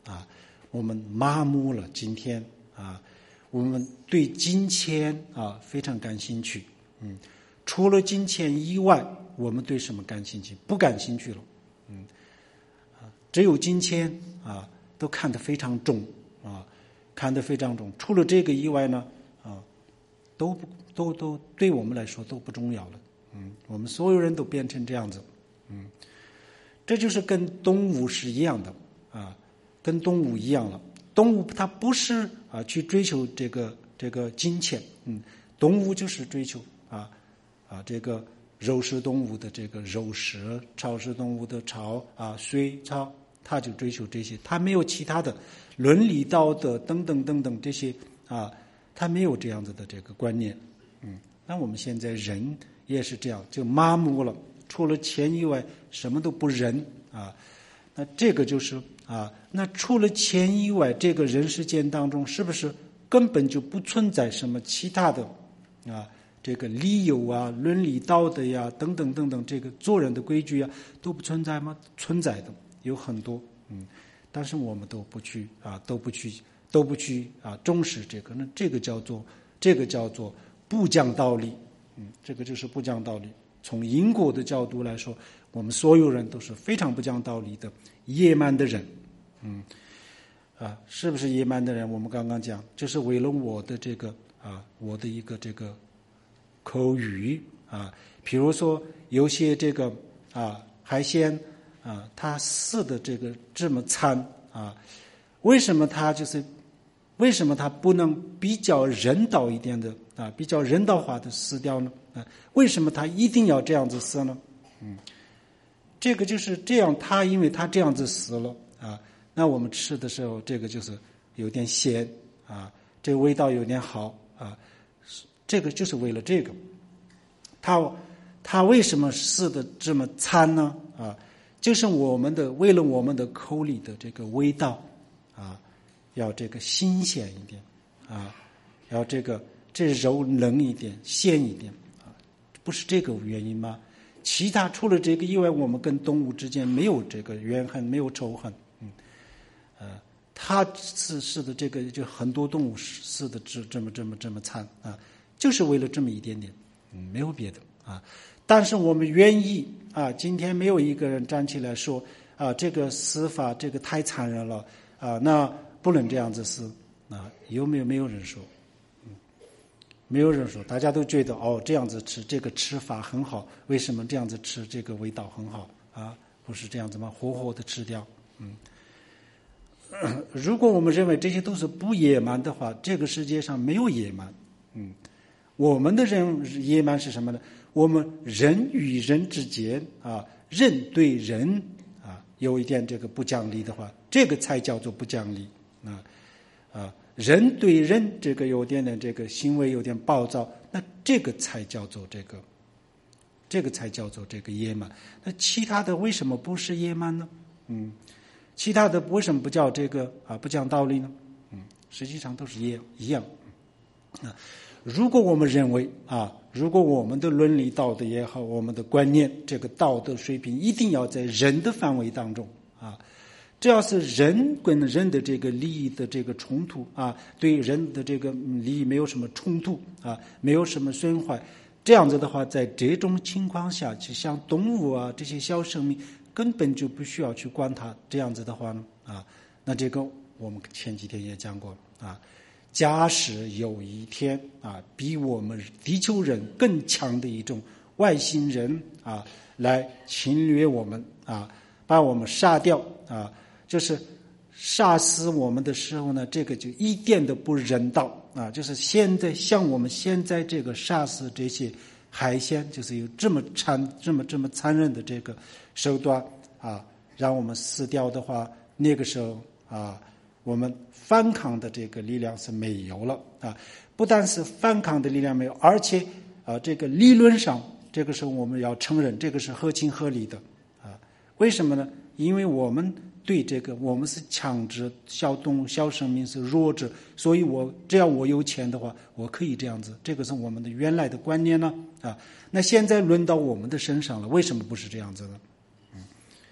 啊，我们麻木了。今天啊，我们对金钱啊非常感兴趣。嗯，除了金钱以外，我们对什么感兴趣？不感兴趣了。嗯，啊，只有金钱啊，都看得非常重啊，看得非常重。除了这个以外呢，啊，都不都都对我们来说都不重要了。嗯，我们所有人都变成这样子。嗯，这就是跟动物是一样的啊，跟动物一样了。动物它不是啊去追求这个这个金钱，嗯，动物就是追求啊啊这个肉食动物的这个肉食，草食动物的草啊水草，它就追求这些，它没有其他的伦理道德等等等等这些啊，它没有这样子的这个观念。嗯，那我们现在人也是这样，就麻木了，除了钱以外什么都不认啊。那这个就是啊，那除了钱以外，这个人世间当中是不是根本就不存在什么其他的啊？这个理由啊、伦理道德呀、等等等等，这个做人的规矩啊，都不存在吗？存在的，有很多，嗯，但是我们都不去啊，都不去，都不去啊重视这个。那这个叫做这个叫做不讲道理，嗯，这个就是不讲道理。从因果的角度来说，我们所有人都是非常不讲道理的野蛮的人。嗯，啊，是不是野蛮的人？我们刚刚讲，就是为了我的这个啊，我的一个这个口语啊，比如说有些这个啊海鲜啊，它死的这个这么惨啊，为什么它就是为什么它不能比较人道一点的啊，比较人道化的死掉呢？啊，为什么它一定要这样子死呢？嗯，这个就是这样，它因为它这样子死了啊，那我们吃的时候，这个就是有点咸啊，这个味道有点好啊，这个就是为了这个。它它为什么死的这么惨呢？啊，就是我们的为了我们的口里的这个味道啊，要这个新鲜一点啊，要这个这肉嫩一点、鲜一点啊，不是这个原因吗？其他除了这个以外，我们跟动物之间没有这个怨恨，没有仇恨。嗯，呃，它死死的这个就很多动物死的这这么这么这么惨啊，就是为了这么一点点，嗯，没有别的啊。但是我们愿意啊，今天没有一个人站起来说啊，这个死法这个太残忍了啊，那不能这样子死啊，有没有？没有人说。没有人说，大家都觉得哦，这样子吃这个吃法很好，为什么这样子吃这个味道很好啊？不是这样子吗？活活的吃掉。嗯，如果我们认为这些都是不野蛮的话，这个世界上没有野蛮。嗯，我们的人野蛮是什么呢？我们人与人之间啊，人对人啊有一点这个不讲理的话，这个才叫做不讲理啊啊。人对人这个有点点这个行为有点暴躁，那这个才叫做这个，这个才叫做这个野蛮。那其他的为什么不是野蛮呢？嗯，其他的为什么不叫这个啊？不讲道理呢？嗯，实际上都是一一样。啊，如果我们认为啊，如果我们的伦理道德也好，我们的观念这个道德水平一定要在人的范围当中啊。只要是人跟人的这个利益的这个冲突啊，对人的这个利益没有什么冲突啊，没有什么损坏，这样子的话，在这种情况下，就像动物啊这些小生命根本就不需要去管它。这样子的话呢，啊，那这个我们前几天也讲过啊，假使有一天啊，比我们地球人更强的一种外星人啊，来侵略我们啊，把我们杀掉啊。就是杀死我们的时候呢，这个就一点都不人道啊！就是现在像我们现在这个杀死这些海鲜，就是有这么残、这么这么残忍的这个手段啊，让我们死掉的话，那个时候啊，我们反抗的这个力量是没有了啊！不但是反抗的力量没有，而且啊，这个理论上，这个时候我们要承认，这个是合情合理的啊！为什么呢？因为我们对这个，我们是强制小动物、小生命是弱者，所以我只要我有钱的话，我可以这样子。这个是我们的原来的观念呢啊。那现在轮到我们的身上了，为什么不是这样子呢？嗯，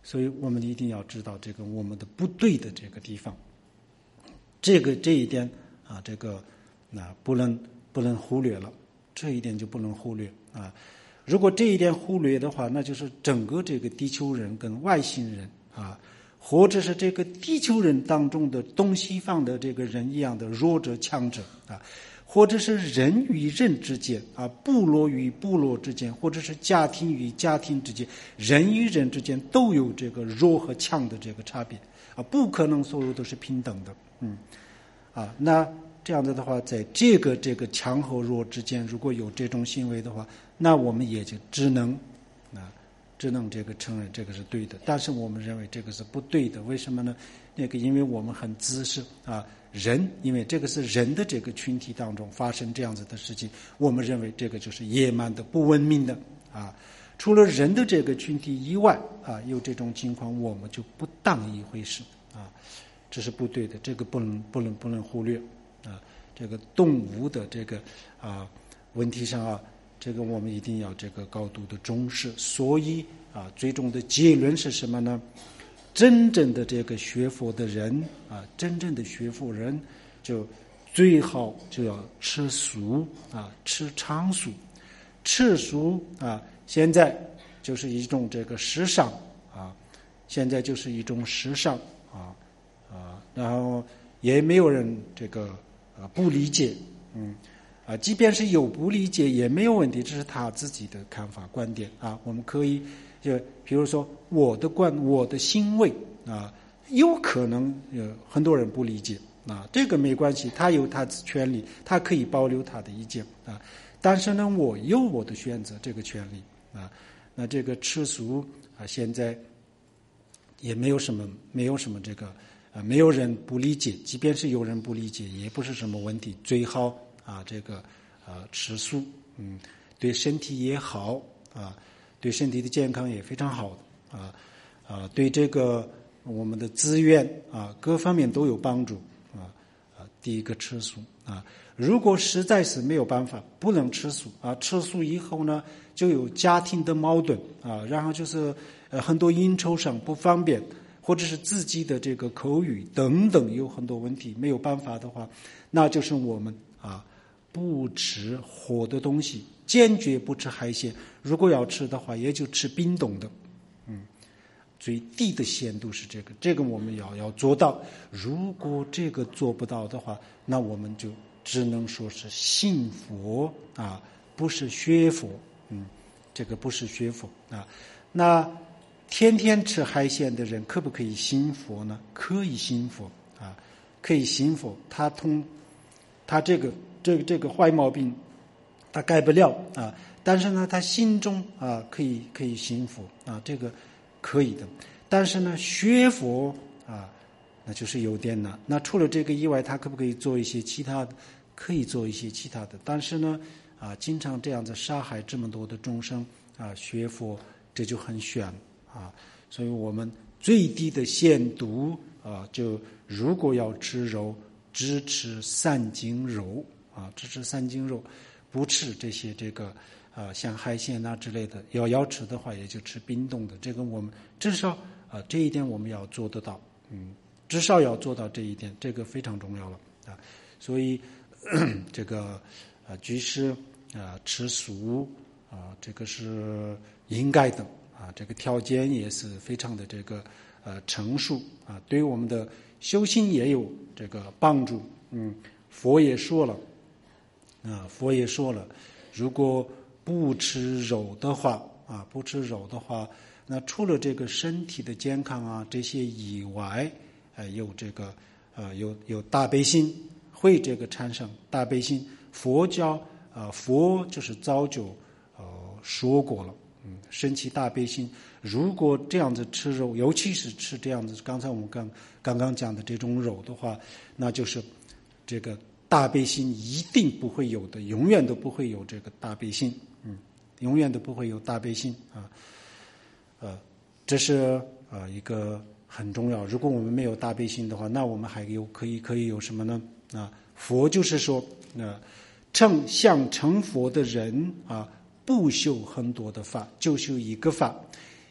所以我们一定要知道这个我们的不对的这个地方，这个这一点啊，这个啊不能不能忽略了，这一点就不能忽略啊。如果这一点忽略的话，那就是整个这个地球人跟外星人啊，或者是这个地球人当中的东西方的这个人一样的弱者强者啊，或者是人与人之间啊，部落与部落之间，或者是家庭与家庭之间，人与人之间都有这个弱和强的这个差别啊，不可能所有都是平等的，嗯，啊，那这样子的话，在这个这个强和弱之间，如果有这种行为的话，那我们也就只能啊，只能这个承认这个是对的。但是我们认为这个是不对的，为什么呢？那个因为我们很自私啊，人因为这个是人的这个群体当中发生这样子的事情，我们认为这个就是野蛮的、不文明的啊。除了人的这个群体以外啊，有这种情况，我们就不当一回事啊，这是不对的，这个不能不能不能忽略。啊，这个动物的这个啊问题上啊，这个我们一定要这个高度的重视。所以啊，最终的结论是什么呢？真正的这个学佛的人啊，真正的学佛人就最好就要吃素啊，吃长素。吃素啊，现在就是一种这个时尚啊，现在就是一种时尚啊啊，然后也没有人这个。啊，不理解，嗯，啊，即便是有不理解也没有问题，这是他自己的看法观点啊。我们可以就比如说我的观，我的行为啊，有可能有很多人不理解啊，这个没关系，他有他的权利，他可以保留他的意见啊。但是呢，我有我的选择这个权利啊。那这个吃素啊，现在也没有什么，没有什么这个。啊，没有人不理解，即便是有人不理解，也不是什么问题。最好啊，这个啊吃素，嗯，对身体也好啊，对身体的健康也非常好的啊啊，对这个我们的资源啊各方面都有帮助啊啊。第一个吃素啊，如果实在是没有办法，不能吃素啊，吃素以后呢，就有家庭的矛盾啊，然后就是呃很多应酬上不方便。或者是自己的这个口语等等有很多问题，没有办法的话，那就是我们啊不吃活的东西，坚决不吃海鲜。如果要吃的话，也就吃冰冻的，嗯，最低的限度是这个，这个我们要要做到。如果这个做不到的话，那我们就只能说是信佛啊，不是学佛，嗯，这个不是学佛啊，那。天天吃海鲜的人可不可以信佛呢？可以信佛啊，可以信佛。他通，他这个这个这个坏毛病，他改不了啊。但是呢，他心中啊可以可以信佛啊，这个可以的。但是呢，学佛啊，那就是有点难。那除了这个以外，他可不可以做一些其他的？可以做一些其他的。但是呢，啊，经常这样子杀害这么多的众生啊，学佛这就很悬。啊，所以我们最低的限度啊，就如果要吃肉，只吃三斤肉啊，只吃三斤肉，不吃这些这个啊像海鲜啊之类的。要要吃的话，也就吃冰冻的。这个我们至少啊这一点我们要做得到，嗯，至少要做到这一点，这个非常重要了啊。所以这个啊居士啊吃素啊，这个是应该的。啊，这个条件也是非常的这个呃成熟啊，对我们的修行也有这个帮助。嗯，佛也说了，啊，佛也说了，如果不吃肉的话，啊，不吃肉的话，那除了这个身体的健康啊这些以外，呃，有这个呃有有大悲心，会这个产生大悲心。佛教啊、呃，佛就是早就呃说过了。嗯，升起大悲心。如果这样子吃肉，尤其是吃这样子，刚才我们刚刚刚讲的这种肉的话，那就是这个大悲心一定不会有的，永远都不会有这个大悲心。嗯，永远都不会有大悲心啊。呃，这是呃一个很重要。如果我们没有大悲心的话，那我们还有可以可以有什么呢？啊，佛就是说，呃，成像成佛的人啊。不修很多的法，就修一个法，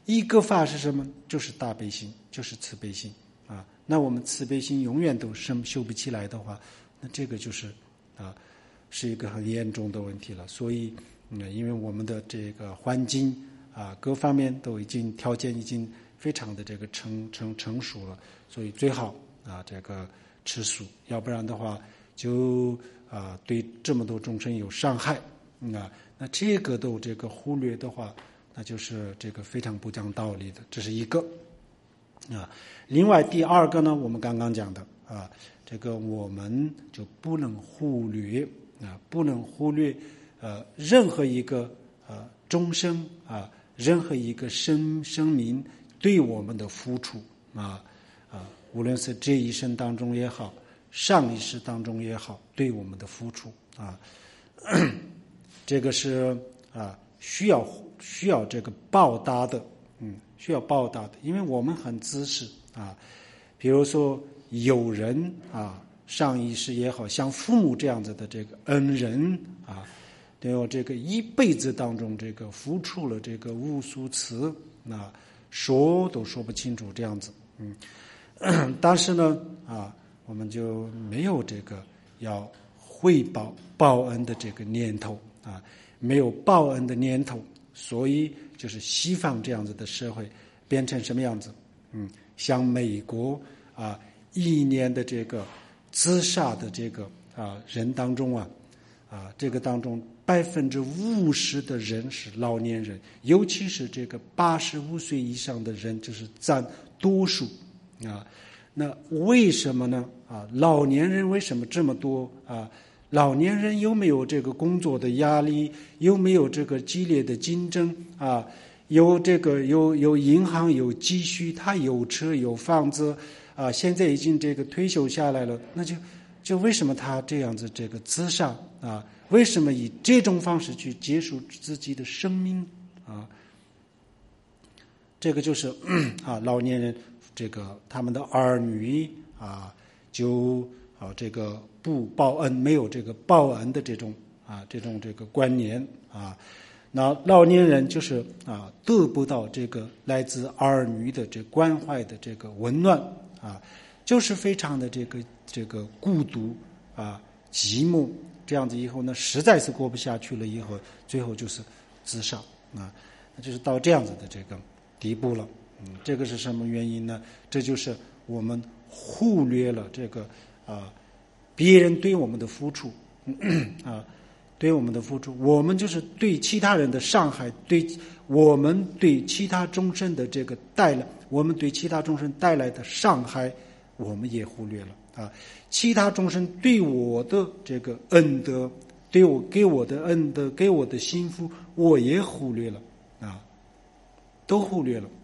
一个法是什么？就是大悲心，就是慈悲心啊。那我们慈悲心永远都生修不起来的话，那这个就是啊，是一个很严重的问题了。所以，嗯，因为我们的这个环境啊，各方面都已经条件已经非常的这个成成成熟了，所以最好啊这个吃素，要不然的话就啊对这么多众生有伤害。嗯啊，那这个都这个忽略的话，那就是这个非常不讲道理的，这是一个啊。另外第二个呢，我们刚刚讲的啊，这个我们就不能忽略啊，不能忽略呃任何一个呃众生啊，任何一个生生命对我们的付出啊啊，无论是这一生当中也好，上一世当中也好，对我们的付出啊，这个是啊需要需要这个报答的，嗯，需要报答的，因为我们很自私啊，比如说有人啊，上一世也好，像父母这样子的这个恩人啊，对我这个一辈子当中这个付出了这个无数次，那说都说不清楚这样子，嗯，但是呢啊，我们就没有这个要回报报恩的这个念头啊，没有报恩的念头，所以就是西方这样子的社会变成什么样子？嗯，像美国啊，一年的这个自杀的这个啊人当中啊，啊这个当中百分之五十的人是老年人，尤其是这个八十五岁以上的人就是占多数啊。那为什么呢？啊，老年人为什么这么多啊？老年人有没有这个工作的压力？有没有这个激烈的竞争啊？有这个有有银行有积蓄，他有车有房子啊，现在已经这个退休下来了，那就就为什么他这样子这个自杀啊？为什么以这种方式去结束自己的生命啊？这个就是啊，老年人这个他们的儿女啊，就啊这个不报恩，没有这个报恩的这种啊这种这个观念啊。那老年人就是啊得不到这个来自儿女的这关怀的这个温暖啊，就是非常的这个这个孤独啊寂寞，这样子以后呢，实在是过不下去了，以后最后就是自杀啊，那就是到这样子的这个地步了。嗯，这个是什么原因呢？这就是我们忽略了这个啊别人对我们的付出啊。对我们的付出，我们就是对其他人的伤害，对我们对其他众生的这个带来，我们对其他众生带来的伤害，我们也忽略了啊。其他众生对我的这个恩德，对我给我的恩德，给我的幸福，我也忽略了啊，都忽略了。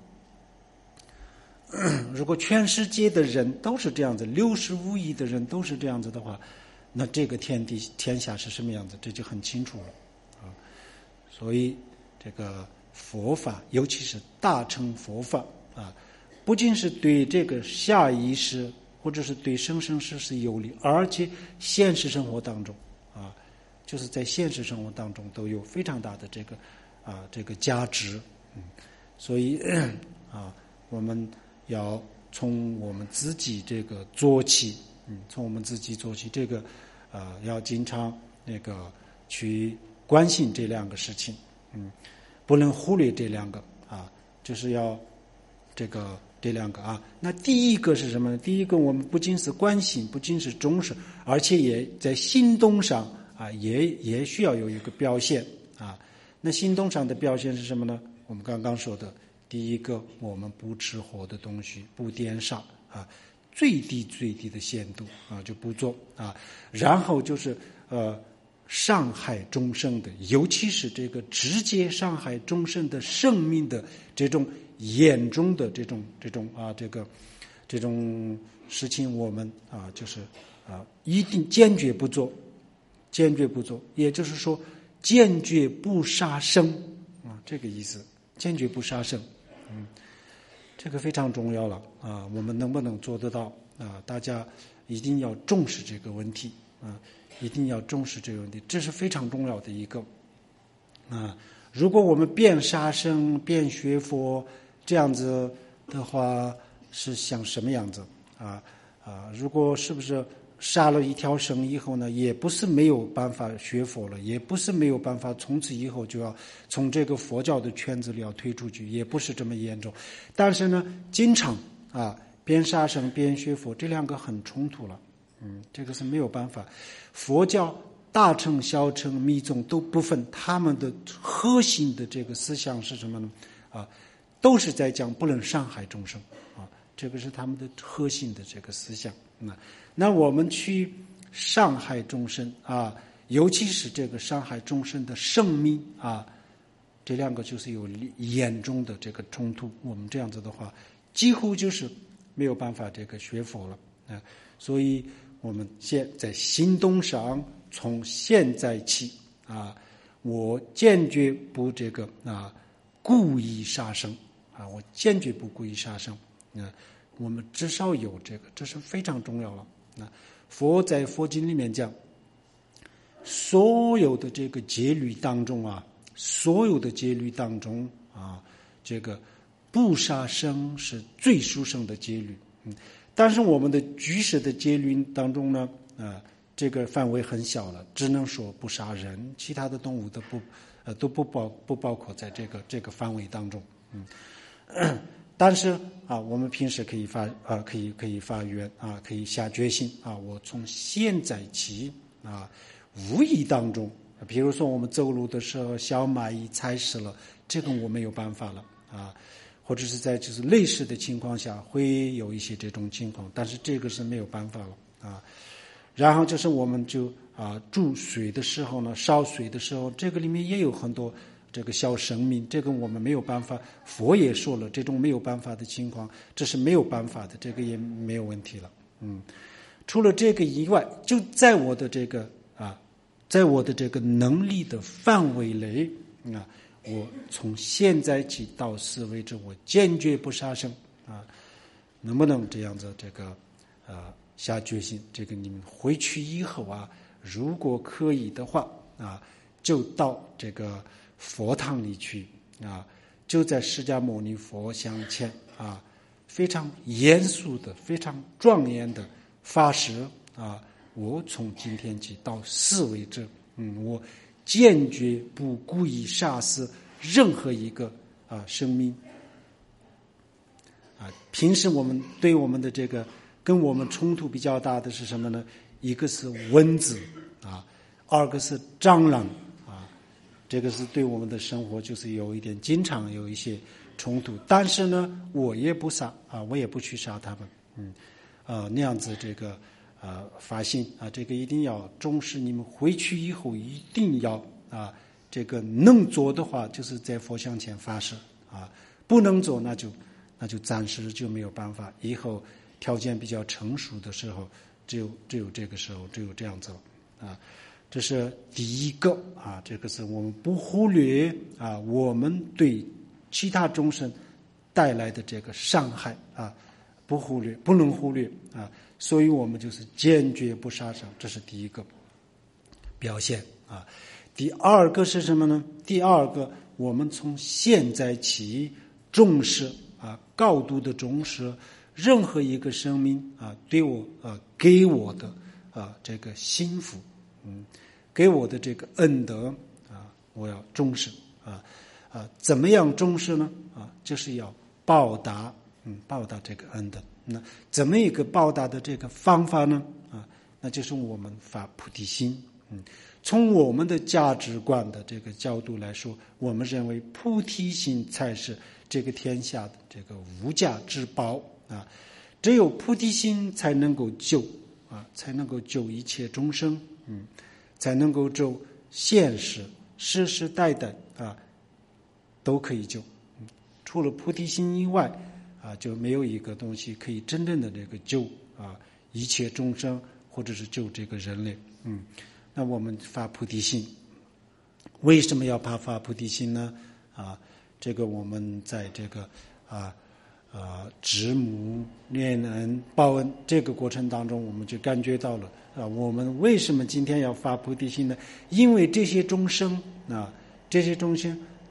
如果全世界的人都是这样子，六十五亿的人都是这样子的话，那这个天地天下是什么样子，这就很清楚了啊。所以这个佛法，尤其是大乘佛法啊，不仅是对这个下意识或者是对生生世世有利，而且现实生活当中啊，就是在现实生活当中都有非常大的这个啊这个价值。嗯，所以啊，我们要从我们自己这个做起。嗯，从我们自己做起，这个，呃，要经常那个去关心这两个事情，嗯，不能忽略这两个啊，就是要这个这两个啊。那第一个是什么呢？第一个，我们不仅是关心，不仅是重视，而且也在行动上啊，也也需要有一个表现啊。那行动上的表现是什么呢？我们刚刚说的，第一个，我们不吃活的东西，不颠杀啊。最低最低的限度啊，就不做啊。然后就是呃，伤害众生的，尤其是这个直接伤害众生的生命的这种严重的这种这种啊，这个这种事情，我们啊，就是啊，一定坚决不做，坚决不做。也就是说，坚决不杀生啊，这个意思，坚决不杀生，嗯。这个非常重要了啊！我们能不能做得到啊？大家一定要重视这个问题啊！一定要重视这个问题，这是非常重要的一个啊！如果我们边杀生边学佛这样子的话是像什么样子啊啊？如果是不是杀了一条生以后呢，也不是没有办法学佛了，也不是没有办法从此以后就要从这个佛教的圈子里要退出去，也不是这么严重。但是呢，经常啊边杀生边学佛，这两个很冲突了。嗯，这个是没有办法。佛教大乘小乘密宗都不分，他们的核心的这个思想是什么呢？啊，都是在讲不能伤害众生啊，这个是他们的核心的这个思想。那那我们去伤害众生啊，尤其是这个伤害众生的生命啊，这两个就是有严重的这个冲突。我们这样子的话，几乎就是没有办法这个学佛了啊。所以我们现在行动上，从现在起啊，我坚决不这个啊故意杀生啊，我坚决不故意杀生啊。我们至少有这个，这是非常重要了。啊，佛在佛经里面讲，所有的这个戒律当中啊，所有的戒律当中啊，这个不杀生是最殊胜的戒律。嗯，但是我们的居士的戒律当中呢，啊，这个范围很小了，只能说不杀人，其他的动物都不呃都不包不包括在这个这个范围当中。嗯。但是啊，我们平时可以发啊，可以可以发愿啊，可以下决心啊。我从现在起啊，无意当中，比如说我们走路的时候小蚂蚁踩死了，这个我没有办法了啊。或者是在就是类似的情况下会有一些这种情况，但是这个是没有办法了啊。然后就是我们就啊注水的时候呢，烧水的时候，这个里面也有很多这个小生命，这个我们没有办法。佛也说了，这种没有办法的情况，这是没有办法的，这个也没有问题了。嗯，除了这个以外，就在我的这个啊，在我的这个能力的范围内啊，我从现在起到死为止，我坚决不杀生啊。能不能这样子这个啊下决心？这个你们回去以后啊，如果可以的话啊，就到这个佛堂里去啊，就在释迦牟尼佛像前啊，非常严肃的、非常庄严的发誓啊，我从今天起到死为止，嗯，我坚决不故意杀死任何一个啊生命啊。平时我们对我们的这个跟我们冲突比较大的是什么呢？一个是蚊子啊，二个是蟑螂。这个是对我们的生活就是有一点经常有一些冲突，但是呢，我也不杀啊，我也不去杀他们，嗯，呃，那样子这个呃发心啊，这个一定要重视。你们回去以后一定要啊，这个能做的话，就是在佛像前发誓啊，不能做那就那就暂时就没有办法，以后条件比较成熟的时候，只有只有这个时候只有这样子了啊。这是第一个啊，这个是我们不忽略啊，我们对其他众生带来的这个伤害啊，不忽略，不能忽略啊，所以我们就是坚决不杀生，这是第一个表现啊。第二个是什么呢？第二个，我们从现在起重视啊，高度的重视任何一个生命啊，对我啊给我的啊这个幸福。嗯，给我的这个恩德啊，我要重视啊啊，怎么样重视呢？啊，就是要报答，嗯，报答这个恩德。那怎么一个报答的这个方法呢？啊，那就是我们发菩提心。嗯，从我们的价值观的这个角度来说，我们认为菩提心才是这个天下的这个无价之宝啊，只有菩提心才能够救啊，才能够救一切众生。嗯，才能够救现实世世代代啊，都可以救。嗯，除了菩提心以外啊，就没有一个东西可以真正的这个救啊一切众生，或者是救这个人类。嗯，那我们发菩提心，为什么要发发菩提心呢？啊，这个我们在这个啊。啊，知母念恩报恩这个过程当中，我们就感觉到了啊，我们为什么今天要发菩提心呢？因为这些众生啊，这些众生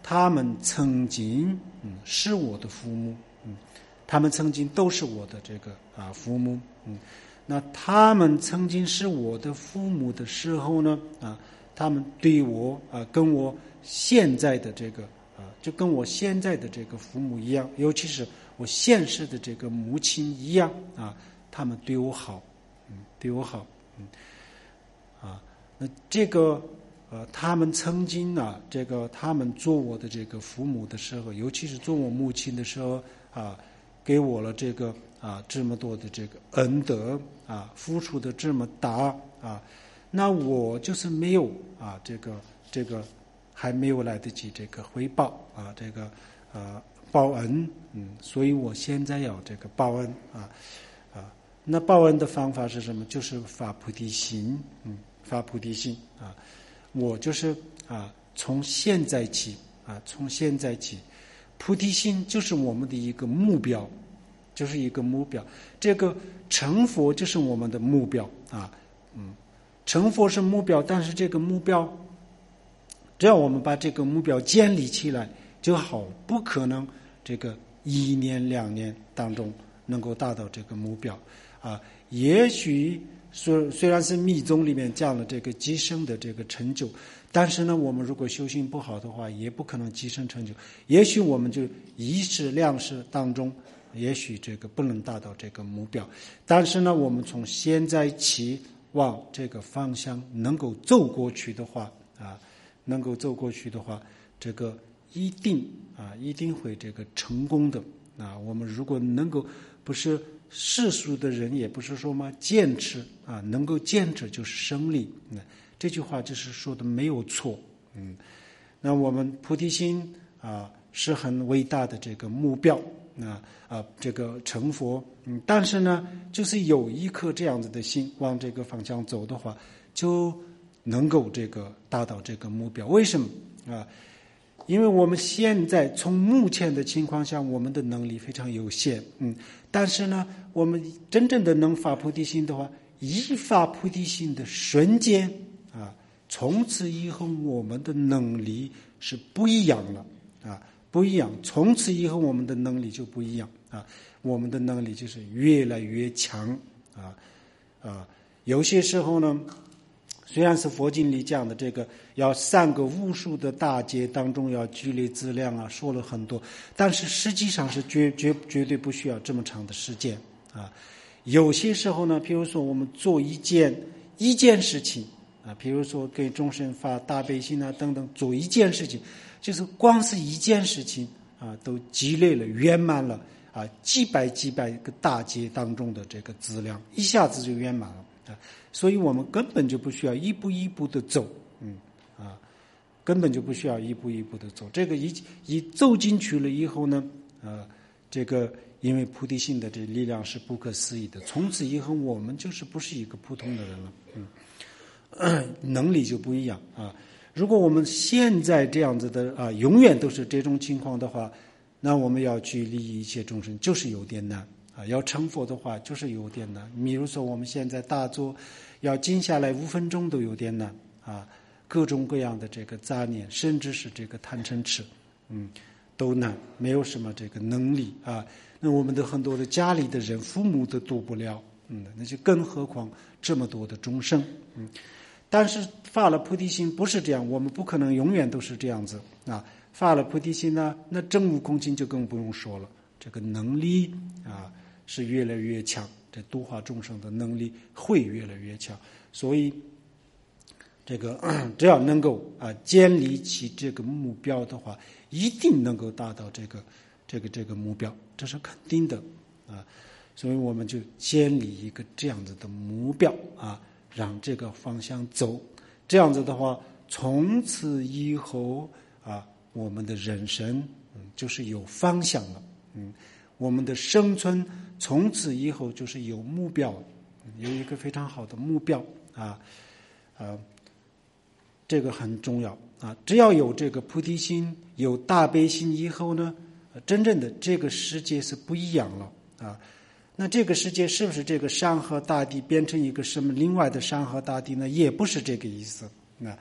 他们曾经嗯是我的父母，嗯，他们曾经都是我的这个啊父母，嗯，那他们曾经是我的父母的时候呢，啊，他们对我啊跟我现在的这个啊就跟我现在的这个父母一样，尤其是我现世的这个母亲一样啊，他们对我好，嗯，对我好，嗯，啊，那这个。呃，他们曾经啊，这个他们做我的这个父母的时候，尤其是做我母亲的时候啊，给我了这个啊这么多的这个恩德啊，付出的这么大啊，那我就是没有啊，这个这个还没有来得及这个回报啊，这个呃报恩，嗯，所以我现在要这个报恩啊啊，那报恩的方法是什么？就是发菩提心，嗯，发菩提心啊。我就是啊，从现在起啊，从现在起，菩提心就是我们的一个目标，就是一个目标。这个成佛就是我们的目标啊，嗯，成佛是目标，但是这个目标，只要我们把这个目标建立起来就好，不可能这个一年两年当中能够达到这个目标啊，也许。虽虽然是密宗里面讲了这个极生的这个成就，但是呢，我们如果修行不好的话，也不可能极生成就。也许我们就一世两世当中，也许这个不能达到这个目标。但是呢，我们从现在起往这个方向能够走过去的话，啊，能够走过去的话，这个一定啊，一定会这个成功的。啊，我们如果能够不是。世俗的人也不是说嘛，坚持啊，能够坚持就是胜利。嗯，这句话就是说的没有错。嗯，那我们菩提心啊是很伟大的这个目标啊啊，这个成佛。嗯，但是呢，就是有一颗这样子的心往这个方向走的话，就能够这个达到这个目标。为什么啊？因为我们现在从目前的情况下，我们的能力非常有限，嗯，但是呢，我们真正的能发菩提心的话，一发菩提心的瞬间啊，从此以后我们的能力是不一样了啊，不一样。从此以后我们的能力就不一样啊，我们的能力就是越来越强啊啊，有些时候呢。虽然是佛经里讲的这个要三个无数的大劫当中要聚累资粮啊，说了很多，但是实际上是绝绝绝对不需要这么长的时间啊。有些时候呢，比如说我们做一件一件事情啊，比如说给众生发大悲心啊等等，做一件事情，就是光是一件事情啊，都积累了圆满了啊，几百几百个大劫当中的这个资粮，一下子就圆满了。所以我们根本就不需要一步一步的走，嗯啊，根本就不需要一步一步的走。这个一一走进去了以后呢，啊，这个因为菩提心的这力量是不可思议的，从此以后我们就是不是一个普通的人了，嗯，能力就不一样啊。如果我们现在这样子的啊，永远都是这种情况的话，那我们要去利益一切众生，就是有点难。啊，要成佛的话，就是有点难。比如说，我们现在打坐，要静下来五分钟都有点难啊。各种各样的这个杂念，甚至是这个贪嗔痴，嗯，都难，没有什么这个能力啊。那我们的很多的家里的人，父母都度不了，嗯，那就更何况这么多的众生，嗯。但是发了菩提心不是这样，我们不可能永远都是这样子啊。发了菩提心呢，那证悟空性就更不用说了，这个能力啊。是越来越强，这度化众生的能力会越来越强，所以这个只要能够啊建立起这个目标的话，一定能够达到这个这个这个目标，这是肯定的啊。所以我们就建立一个这样子的目标啊，让这个方向走。这样子的话，从此以后啊，我们的人生嗯就是有方向了，嗯。我们的生存从此以后就是有目标，有一个非常好的目标啊，啊，这个很重要啊。只要有这个菩提心，有大悲心以后呢，真正的这个世界是不一样了啊。那这个世界是不是这个山河大地变成一个什么另外的山河大地呢？也不是这个意思啊。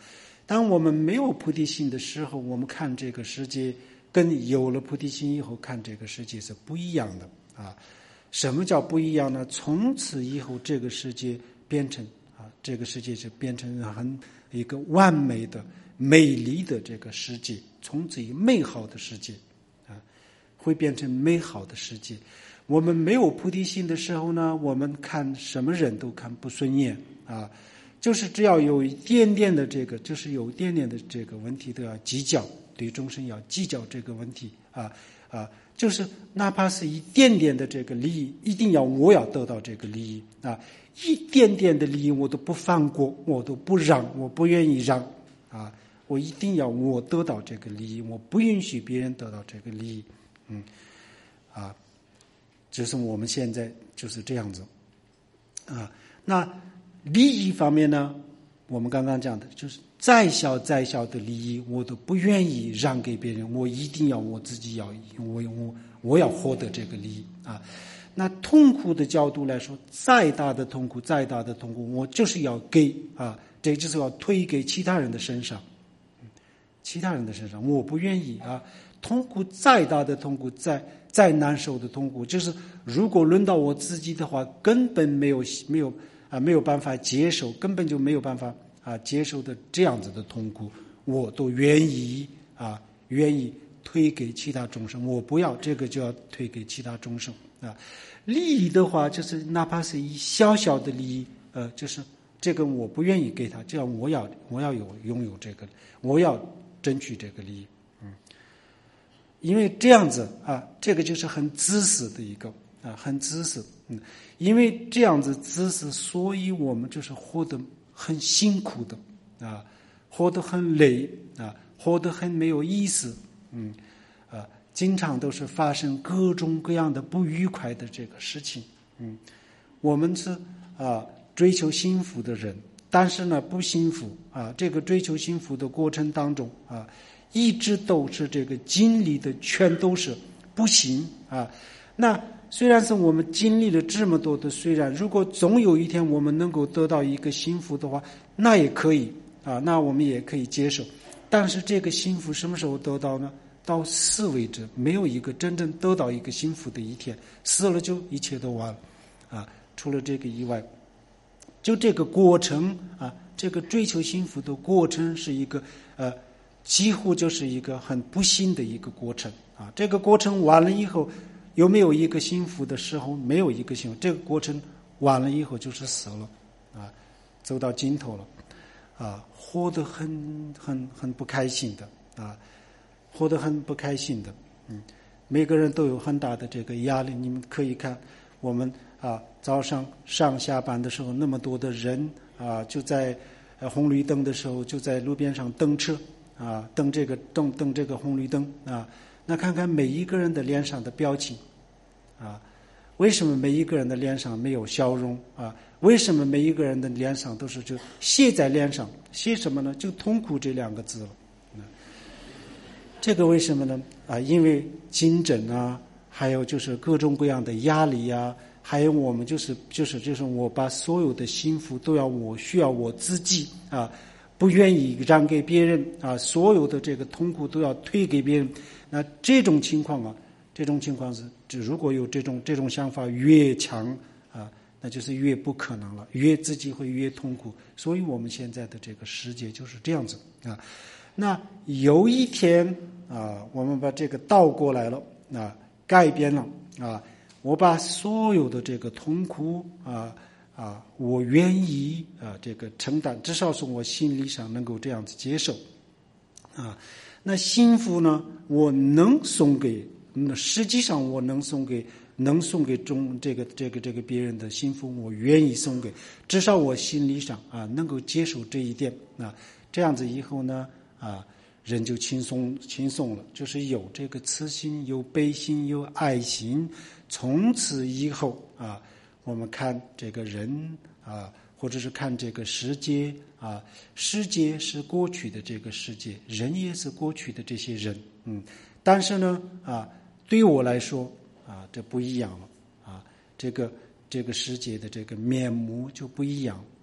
当我们没有菩提心的时候，我们看这个世界跟有了菩提心以后看这个世界是不一样的啊。什么叫不一样呢？从此以后这个世界变成啊，这个世界就变成很一个完美的美丽的这个世界，从此以美好的世界啊，会变成美好的世界。我们没有菩提心的时候呢，我们看什么人都看不顺眼啊，就是只要有一点点的这个，就是有一点点的这个问题都要计较，对众生要计较这个问题啊啊，就是哪怕是一点点的这个利益，一定要我要得到这个利益啊，一点点的利益我都不放过，我都不让，我不愿意让啊，我一定要我得到这个利益，我不允许别人得到这个利益，嗯啊。就是我们现在就是这样子啊。那利益方面呢，我们刚刚讲的就是再小再小的利益我都不愿意让给别人，我一定要我自己要我我我要获得这个利益啊。那痛苦的角度来说，再大的痛苦再大的痛苦我就是要给啊，这就是要推给其他人的身上，其他人的身上我不愿意啊。痛苦再大的痛苦，再再难受的痛苦，就是如果轮到我自己的话，根本没有没有啊没有办法接受，根本就没有办法啊接受的这样子的痛苦，我都愿意啊愿意推给其他众生，我不要这个就要推给其他众生啊。利益的话，就是哪怕是一小小的利益，呃，就是这个我不愿意给他，这样我要我要有拥有这个，我要争取这个利益。因为这样子啊，这个就是很自私的一个啊，很自私。嗯，因为这样子自私，所以我们就是活得很辛苦的啊，活得很累啊，活得很没有意思。嗯，啊，经常都是发生各种各样的不愉快的这个事情。嗯，我们是啊追求幸福的人，但是呢不幸福啊。这个追求幸福的过程当中啊。一直都是这个经历的全都是不行啊。那虽然是我们经历了这么多的，虽然如果总有一天我们能够得到一个幸福的话，那也可以啊，那我们也可以接受。但是这个幸福什么时候得到呢？到死为止，没有一个真正得到一个幸福的一天，死了就一切都完了啊。除了这个以外，就这个过程啊，这个追求幸福的过程是一个呃。几乎就是一个很不幸的一个过程啊！这个过程完了以后，有没有一个幸福的时候？没有一个幸福。这个过程完了以后就是死了，啊，走到尽头了，啊，活得很很很不开心的啊，活得很不开心的。嗯，每个人都有很大的这个压力。你们可以看，我们啊早上上下班的时候，那么多的人啊，就在红绿灯的时候，就在路边上等车。啊，等这个等等这个红绿灯啊，那看看每一个人的脸上的表情啊，为什么每一个人的脸上没有笑容啊？为什么每一个人的脸上都是就写在脸上？写什么呢？就痛苦这两个字了。啊、这个为什么呢？啊，因为竞争啊，还有就是各种各样的压力啊，还有我们就是就是就是我把所有的幸福都要我需要我自己啊。不愿意让给别人啊，所有的这个痛苦都要推给别人。那这种情况啊，这种情况是，如果有这种这种想法越强啊，那就是越不可能了，越自己会越痛苦。所以我们现在的这个世界就是这样子啊。那有一天啊，我们把这个倒过来了啊，改变了啊，我把所有的这个痛苦啊。啊，我愿意啊，这个承担，至少是我心理上能够这样子接受，啊，那幸福呢，我能送给，那实际上我能送给，能送给中这个这个这个别人的幸福，我愿意送给，至少我心理上啊能够接受这一点啊，这样子以后呢啊，人就轻松轻松了，就是有这个慈心，有悲心，有爱心，从此以后啊。我们看这个人啊，或者是看这个世界啊，世界是过去的这个世界，人也是过去的这些人，嗯，但是呢啊，对于我来说啊，这不一样了啊，这个这个世界的这个面目就不一样啊。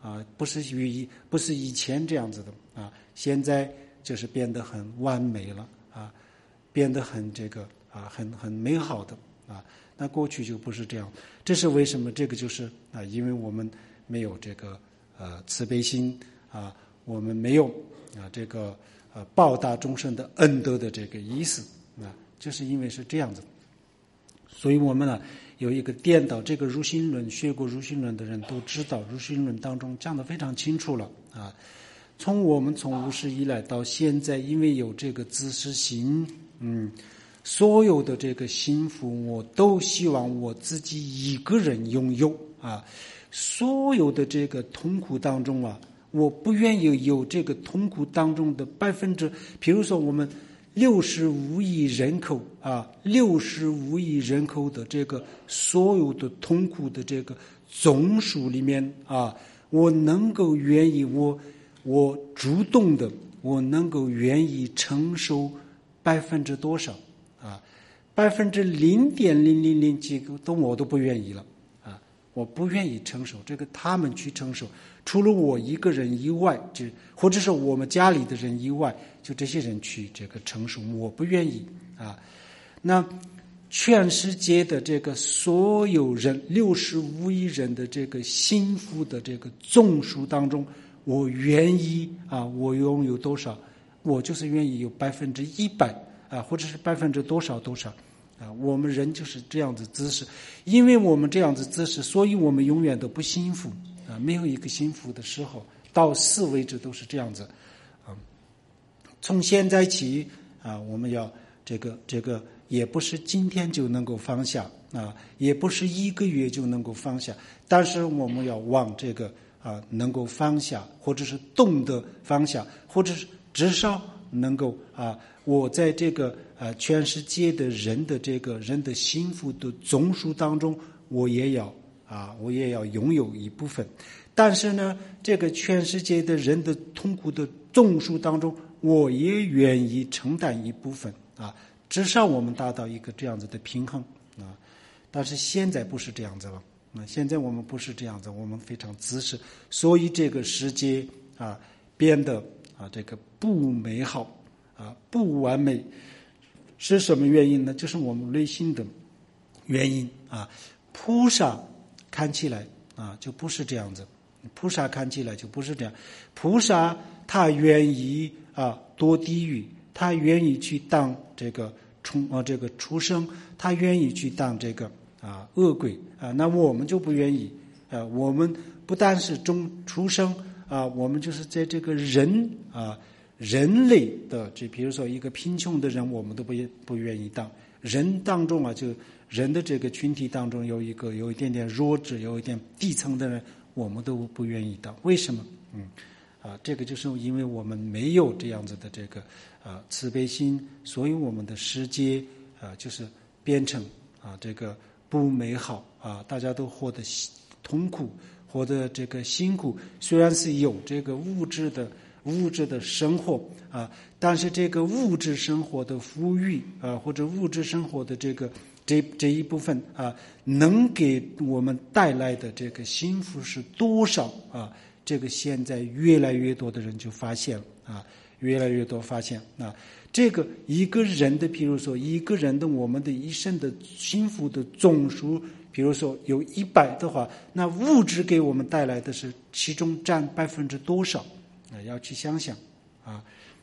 啊，不是以不是以前这样子的啊，现在就是变得很完美了啊，变得很这个啊，很很美好的啊。那过去就不是这样，这是为什么？这个就是啊，因为我们没有这个呃慈悲心啊，我们没有啊这个呃报答众生的恩德的这个意思啊，就是因为是这样子，所以我们呢有一个颠倒。这个入心论，学过入心论的人都知道，入心论当中讲得非常清楚了啊。从我们从无始以来到现在，因为有这个自私心，嗯。所有的这个幸福，我都希望我自己一个人拥有啊！所有的这个痛苦当中啊，我不愿意有这个痛苦当中的百分之，比如说我们六十五亿人口啊，六十五亿人口的这个所有的痛苦的这个总数里面啊，我能够愿意，我我主动的，我能够愿意承受百分之多少？啊，百分之零点零零零几个都我都不愿意了啊！我不愿意承受这个，他们去承受，除了我一个人以外，就或者是我们家里的人以外，就这些人去这个承受，我不愿意啊。那全世界的这个所有人，六十五亿人的这个幸福的这个总数当中，我愿意啊，我拥有多少？我就是愿意有百分之一百。啊，或者是百分之多少多少，啊，我们人就是这样子姿势，因为我们这样子姿势，所以我们永远都不幸福啊，没有一个幸福的时候，到死为止都是这样子，啊，从现在起啊，我们要这个这个，也不是今天就能够放下啊，也不是一个月就能够放下，但是我们要往这个啊，能够放下，或者是懂得放下，或者是至少能够啊。我在这个呃全世界的人的这个人的幸福的总数当中，我也要啊，我也要拥有一部分。但是呢，这个全世界的人的痛苦的总数当中，我也愿意承担一部分啊。至少我们达到一个这样子的平衡啊。但是现在不是这样子了，啊，现在我们不是这样子，我们非常自私，所以这个世界啊变得啊这个不美好。啊，不完美是什么原因呢？就是我们内心的原因啊。菩萨看起来啊就不是这样子，菩萨看起来就不是这样。菩萨他愿意啊堕地狱，他愿意去当这个畜啊这个畜生，他愿意去当这个啊恶鬼啊。那我们就不愿意啊，我们不但是中畜生啊，我们就是在这个人啊。人类的，就比如说一个贫穷的人，我们都不不愿意当。人当中啊，就人的这个群体当中有一个有一点点弱智、有一点底层的人，我们都不愿意当。为什么？嗯，啊，这个就是因为我们没有这样子的这个啊慈悲心，所以我们的世界啊就是变成啊这个不美好啊，大家都活得痛苦，活得这个辛苦。虽然是有这个物质的。物质的生活啊，但是这个物质生活的富裕啊，或者物质生活的这个这这一部分啊，能给我们带来的这个幸福是多少啊？这个现在越来越多的人就发现了啊，越来越多发现啊，这个一个人的，比如说一个人的我们的一生的幸福的总数，比如说有一百的话，那物质给我们带来的是其中占百分之多少？啊，要去想想啊，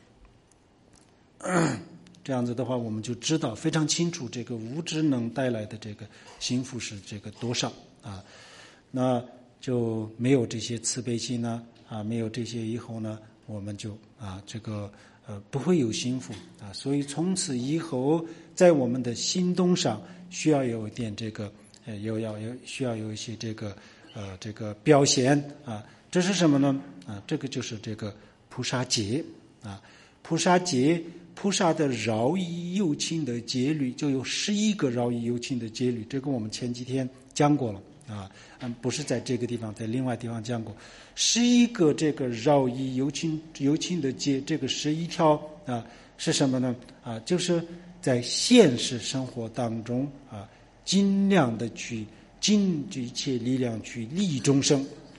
这样子的话，我们就知道非常清楚，这个物质能带来的这个幸福是这个多少啊？那就没有这些慈悲心呢啊，没有这些以后呢，我们就啊这个呃不会有幸福啊。所以从此以后，在我们的行动上需要有一点这个呃，有要有需要有一些这个呃这个表现啊。这是什么呢？啊，这个就是这个菩萨戒啊，菩萨戒，菩萨的饶益有情的戒律就有十一个饶益有情的戒律，这个我们前几天讲过了啊，嗯，不是在这个地方，在另外地方讲过，十一个这个饶益有情有情的戒，这个十一条啊是什么呢？啊，就是在现实生活当中啊，尽量的去尽一切力量去利益众生。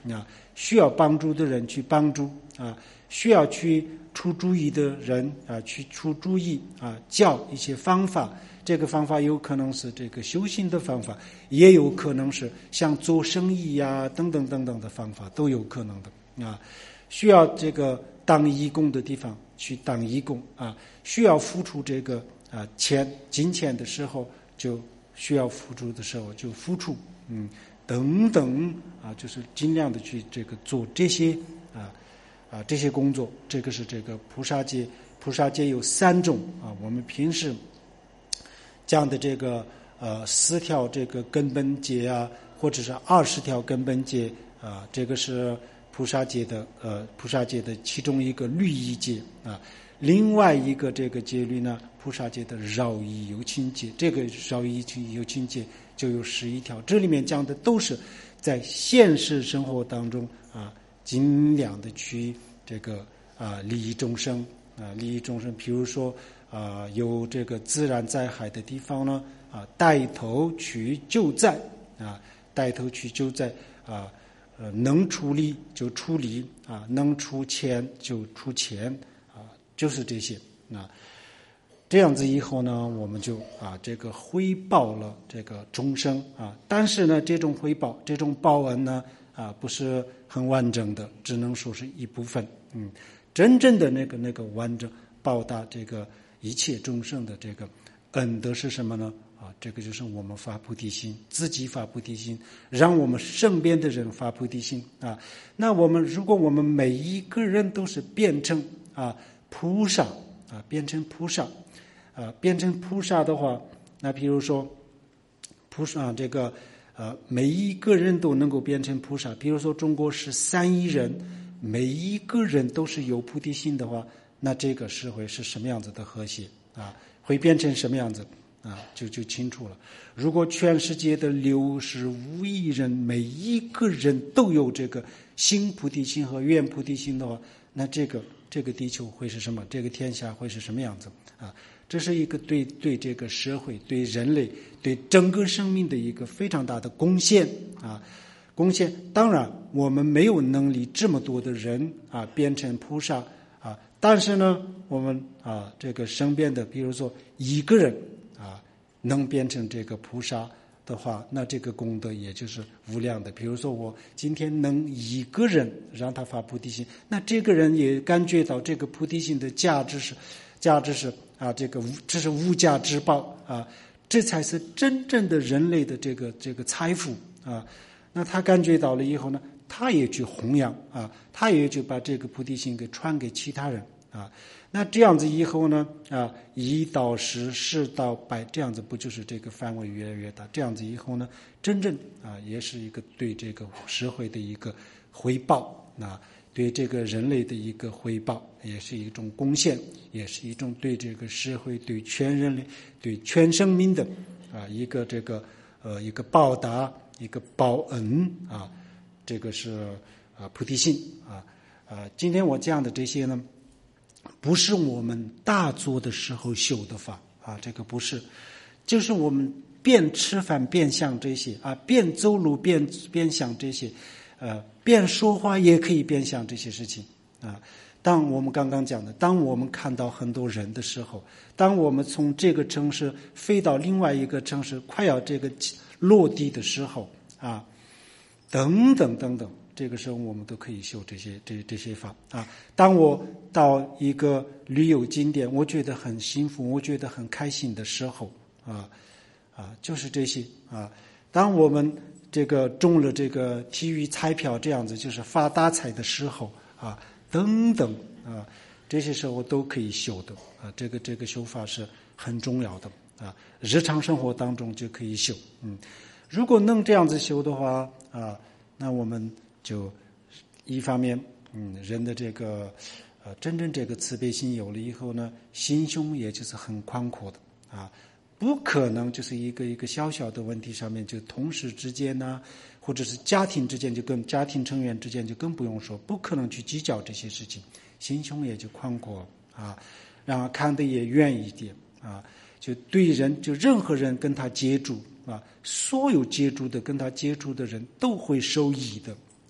啊，需要帮助的人去帮助啊，需要去出主意的人啊去出主意啊，教一些方法。这个方法有可能是这个修行的方法，也有可能是像做生意呀、啊、等等等等的方法都有可能的啊。需要这个当义工的地方去当义工啊，需要付出这个啊钱金钱的时候就需要付出的时候就付出，嗯等等啊，就是尽量的去这个做这些啊啊这些工作。这个是这个菩萨戒，菩萨戒有三种啊，我们平时讲的这个呃四条这个根本戒啊，或者是二十条根本戒啊，这个是菩萨戒的呃菩萨戒的其中一个律仪戒啊。另外一个这个戒律呢，菩萨戒的饶益有情戒，这个饶益有情戒就有十一条。这里面讲的都是在现实生活当中啊，尽量的去这个啊利益众生啊，利益众生。比如说啊，有这个自然灾害的地方呢，啊，带头去救灾啊，带头去救灾啊，呃，能处理就处理啊，能出钱就出钱啊，就是这些啊。这样子以后呢，我们就啊，这个回报了这个众生啊，但是呢，这种回报，这种报恩呢，啊，不是很完整的，只能说是一部分。嗯，真正的那个那个完整报答这个一切众生的这个恩德是什么呢？啊，这个就是我们发菩提心，自己发菩提心，让我们身边的人发菩提心啊。那我们如果我们每一个人都是变成啊菩萨啊，变成菩萨啊，变成菩萨的话，那比如说菩萨这个呃每一个人都能够变成菩萨，比如说中国是三亿人，每一个人都是有菩提心的话，那这个社会是什么样子的和谐啊？会变成什么样子啊？就就清楚了。如果全世界的六十五亿人每一个人都有这个行菩提心和愿菩提心的话，那这个这个地球会是什么？这个天下会是什么样子啊？这是一个对对这个社会、对人类、对整个生命的一个非常大的贡献啊！贡献。当然，我们没有能力这么多的人啊变成菩萨啊，但是呢，我们啊这个身边的，比如说一个人啊能变成这个菩萨的话，那这个功德也就是无量的。比如说我今天能一个人让他发菩提心，那这个人也感觉到这个菩提心的价值是价值是啊这个这是无价之宝啊，这才是真正的人类的这个这个财富啊。那他感觉到了以后呢，他也去弘扬啊，他也就把这个菩提心给传给其他人啊。那这样子以后呢，啊，一到十，十到百，这样子不就是这个范围越来越大？这样子以后呢，真正啊，也是一个对这个社会的一个回报啊，对这个人类的一个回报，也是一种贡献，也是一种对这个社会、对全人类、对全生命的啊一个这个呃一个报答。一个报恩啊，这个是啊菩提心啊啊。今天我讲的这些呢，不是我们大做的时候修的法啊，这个不是，就是我们边吃饭边想这些啊，边走路边边想这些，呃，边说话也可以边想这些事情啊。当我们刚刚讲的，当我们看到很多人的时候，当我们从这个城市飞到另外一个城市，快要这个落地的时候啊，等等等等，这个时候我们都可以修这些这这些法啊。当我到一个旅游景点，我觉得很幸福，我觉得很开心的时候啊啊，就是这些啊。当我们这个中了这个体育彩票这样子，就是发大财的时候啊，等等啊，这些时候都可以修的啊。这个这个修法是很重要的。啊，日常生活当中就可以修。嗯，如果能这样子修的话，啊，那我们就一方面，嗯，人的这个呃，真正这个慈悲心有了以后呢，心胸也就是很宽阔的啊，不可能就是一个一个小小的问题上面就同事之间呢、啊，或者是家庭之间就跟家庭成员之间就更不用说，不可能去计较这些事情，心胸也就宽阔啊，然后看得也远一点啊。就对人，就任何人跟他接触啊，所有接触的跟他接触的人都会受益的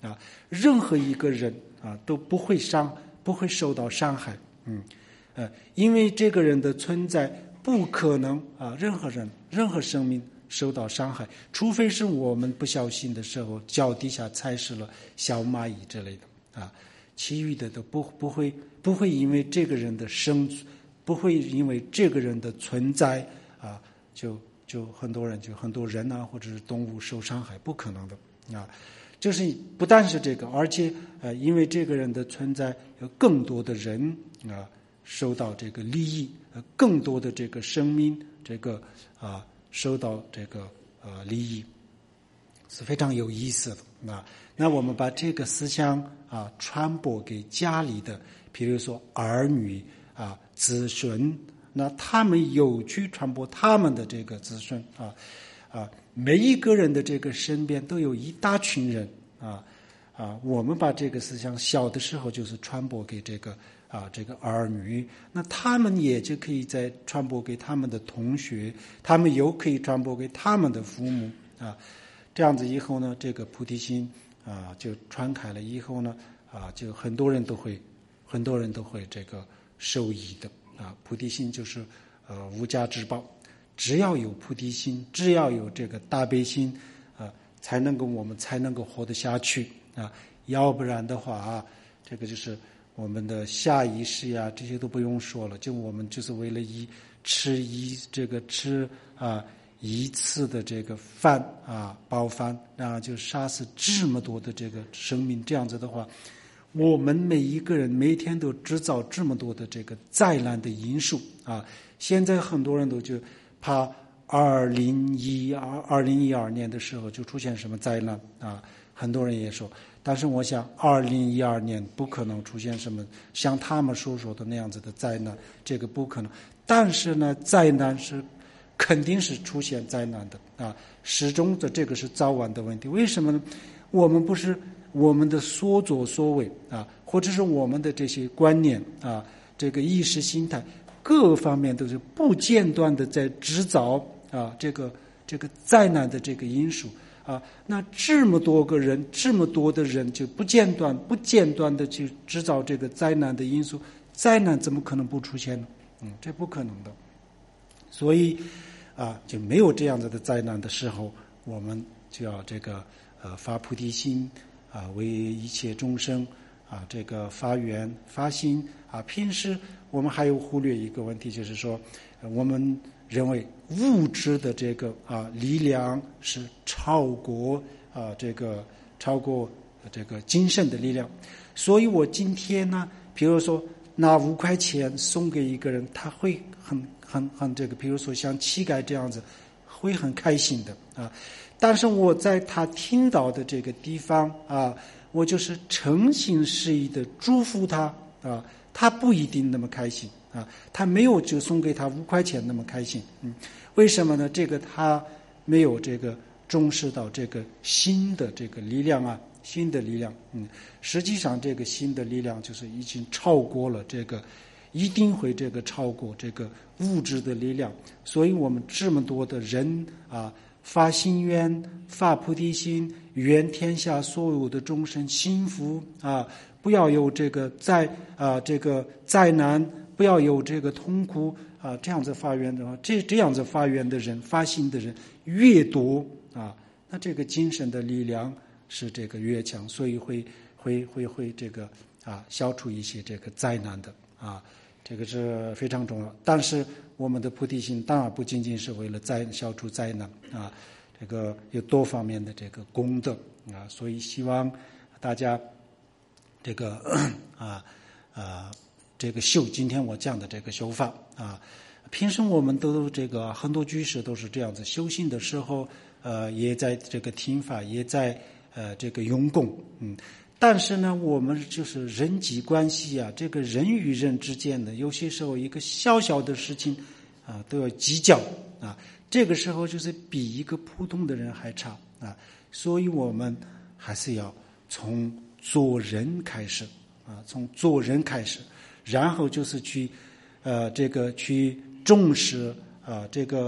啊，任何一个人啊都不会伤不会受到伤害，嗯呃，因为这个人的存在不可能啊任何人任何生命受到伤害，除非是我们不小心的时候脚底下踩死了小蚂蚁之类的啊，其余的都不不会不会因为这个人的生不会因为这个人的存在啊就就很多人就很多人啊或者是动物受伤害，不可能的啊。就是不但是这个，而且呃因为这个人的存在，有更多的人啊受到这个利益，呃更多的这个生命这个啊受到这个呃利益，是非常有意思的啊。那我们把这个思想啊传播给家里的，比如说儿女啊子孙，那他们有去传播他们的这个子孙啊啊，每一个人的这个身边都有一大群人啊啊，我们把这个思想小的时候就是传播给这个啊这个儿女，那他们也就可以再传播给他们的同学，他们又可以传播给他们的父母啊，这样子以后呢，这个菩提心啊就传开了以后呢啊，就很多人都会很多人都会这个受益的啊，菩提心就是呃无价之宝。只要有菩提心，只要有这个大悲心啊，才能够我们才能够活得下去啊，要不然的话啊，这个就是我们的下意识呀，这些都不用说了，就我们就是为了一吃一这个吃啊一次的这个饭啊饱饭，然后就杀死这么多的这个生命，这样子的话，我们每一个人每天都制造这么多的这个灾难的因素啊，现在很多人都就怕二零一二二零一二年的时候就出现什么灾难啊？很多人也说，但是我想二零一二年不可能出现什么像他们所说的那样子的灾难，这个不可能。但是呢，灾难是肯定是出现灾难的啊，始终的这个是早晚的问题。为什么呢？我们不是我们的所作所为啊，或者是我们的这些观念啊，这个意识形态。各方面都是不间断的在制造啊，这个这个灾难的这个因素啊。那这么多个人，这么多的人就不间断、不间断的去制造这个灾难的因素，灾难怎么可能不出现呢？嗯，这不可能的。所以啊，就没有这样子的灾难的时候，我们就要这个呃发菩提心啊，为一切众生啊这个发愿发心啊。平时我们还有忽略一个问题，就是说，我们认为物质的这个啊力量是超过啊这个超过这个精神的力量，所以我今天呢，比如说拿五块钱送给一个人，他会很很很这个，比如说像乞丐这样子，会很开心的啊。但是我在他听到的这个地方啊，我就是诚心实意的祝福他啊。他不一定那么开心啊，他没有就送给他五块钱那么开心，嗯，为什么呢？这个他没有这个重视到这个心的这个力量啊，心的力量，嗯，实际上这个心的力量就是已经超过了这个，一定会这个超过这个物质的力量，所以我们这么多的人啊，发心愿，发菩提心，愿天下所有的众生幸福啊。不要有这个灾啊，这个灾难，不要有这个痛苦啊，这样子发愿的话，这这样子发愿的人，发心的人越多啊，那这个精神的力量是这个越强，所以会会会会这个啊，消除一些这个灾难的啊，这个是非常重要。但是我们的菩提心当然不仅仅是为了灾消除灾难啊，这个有多方面的这个功德啊，所以希望大家。这个啊啊，这个修，今天我讲的这个修法啊，平时我们都这个很多居士都是这样子修行的时候，呃，也在这个听法，也在呃这个用功，嗯，但是呢，我们就是人际关系啊，这个人与人之间的，有些时候一个小小的事情啊，都要计较啊，这个时候就是比一个普通的人还差啊，所以我们还是要从。做人开始啊，从做人开始，然后就是去，呃，这个去重视啊，这个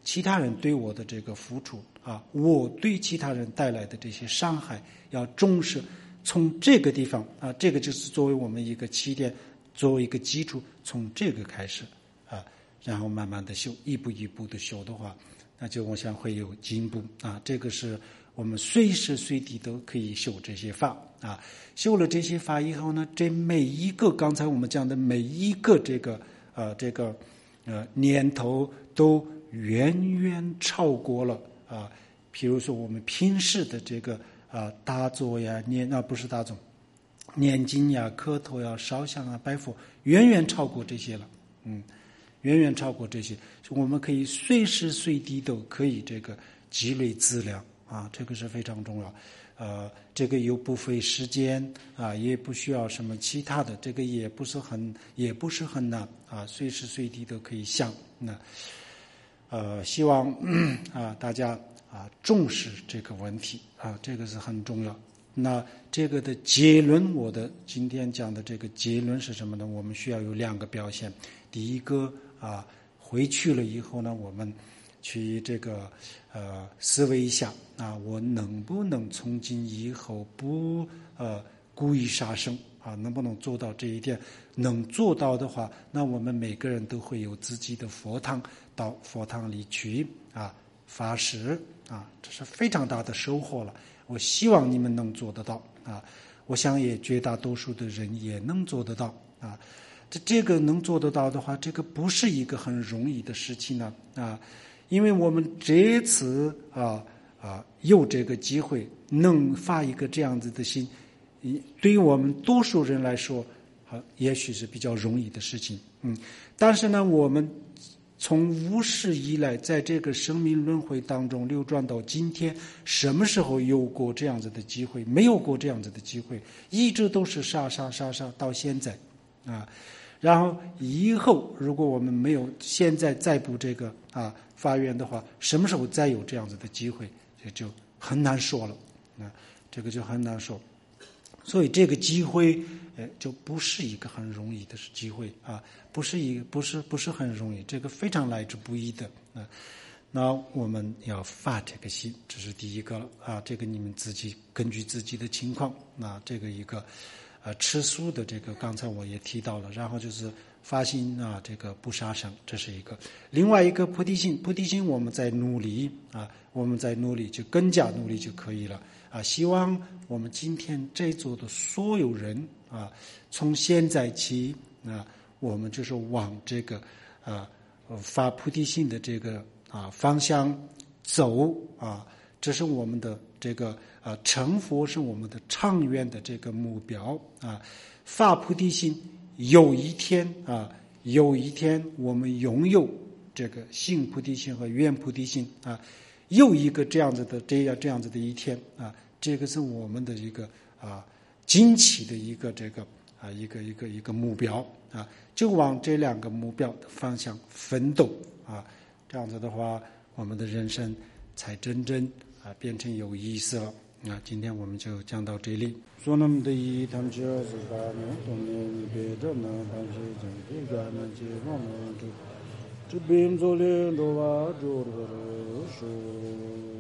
其他人对我的这个付出啊，我对其他人带来的这些伤害要重视。从这个地方啊，这个就是作为我们一个起点，作为一个基础，从这个开始啊，然后慢慢的修，一步一步的修的话，那就我想会有进步啊。这个是我们随时随地都可以修这些法啊。修了这些法以后呢，这每一个刚才我们讲的每一个这个呃这个呃念头都远远超过了啊。譬如说我们平时的这个啊打坐呀、念啊不是打坐，念经呀、磕头呀、烧香啊、拜佛，远远超过这些了，嗯。远远超过这些，我们可以随时随地都可以这个积累资粮啊，这个是非常重要。呃，这个又不费时间啊，也不需要什么其他的，这个也不是很也不是很难啊，随时随地都可以想。那呃，希望啊大家啊重视这个问题啊，这个是很重要。那这个的结论，我的今天讲的这个结论是什么呢？我们需要有两个表现。第一个啊，回去了以后呢，我们去这个呃思维一下啊，我能不能从今以后不呃故意杀生啊？能不能做到这一点？能做到的话，那我们每个人都会有自己的佛堂，到佛堂里去啊发誓啊，这是非常大的收获了。我希望你们能做得到啊！我想也绝大多数的人也能做得到啊。这这个能做得到的话，这个不是一个很容易的事情呢啊，因为我们这次啊啊有这个机会能发一个这样子的心，对于我们多数人来说，啊也许是比较容易的事情，嗯，但是呢，我们从无始以来，在这个生命轮回当中流转到今天，什么时候有过这样子的机会？没有过这样子的机会，一直都是杀杀杀杀到现在啊。然后以后如果我们没有现在再不这个啊发愿的话，什么时候再有这样子的机会，这就很难说了啊，这个就很难说。所以这个机会呃就不是一个很容易的机会啊，不是一个不是不是很容易，这个非常来之不易的啊。那我们要发这个心，这是第一个了啊，这个你们自己根据自己的情况，那这个一个呃吃素的这个刚才我也提到了，然后就是发心啊，这个不杀生，这是一个。另外一个菩提心，菩提心我们在努力啊，我们在努力就更加努力就可以了啊。希望我们今天这座的所有人啊，从现在起啊，我们就是往这个啊发菩提心的这个啊方向走啊，这是我们的这个啊成佛是我们的长远的这个目标啊。发菩提心，有一天啊，有一天我们拥有这个行菩提心和愿菩提心啊，有一个这样子的这样这样子的一天啊，这个是我们的一个啊近期的一个这个啊一个一个一个目标啊，就往这两个目标的方向奋斗啊，这样子的话，我们的人生才真正啊变成有意思了。啊，今天我们就讲到这里。说那么的一他们只要是把那东西别着呢，但是整体干呢就往那这这边做的都把做的说。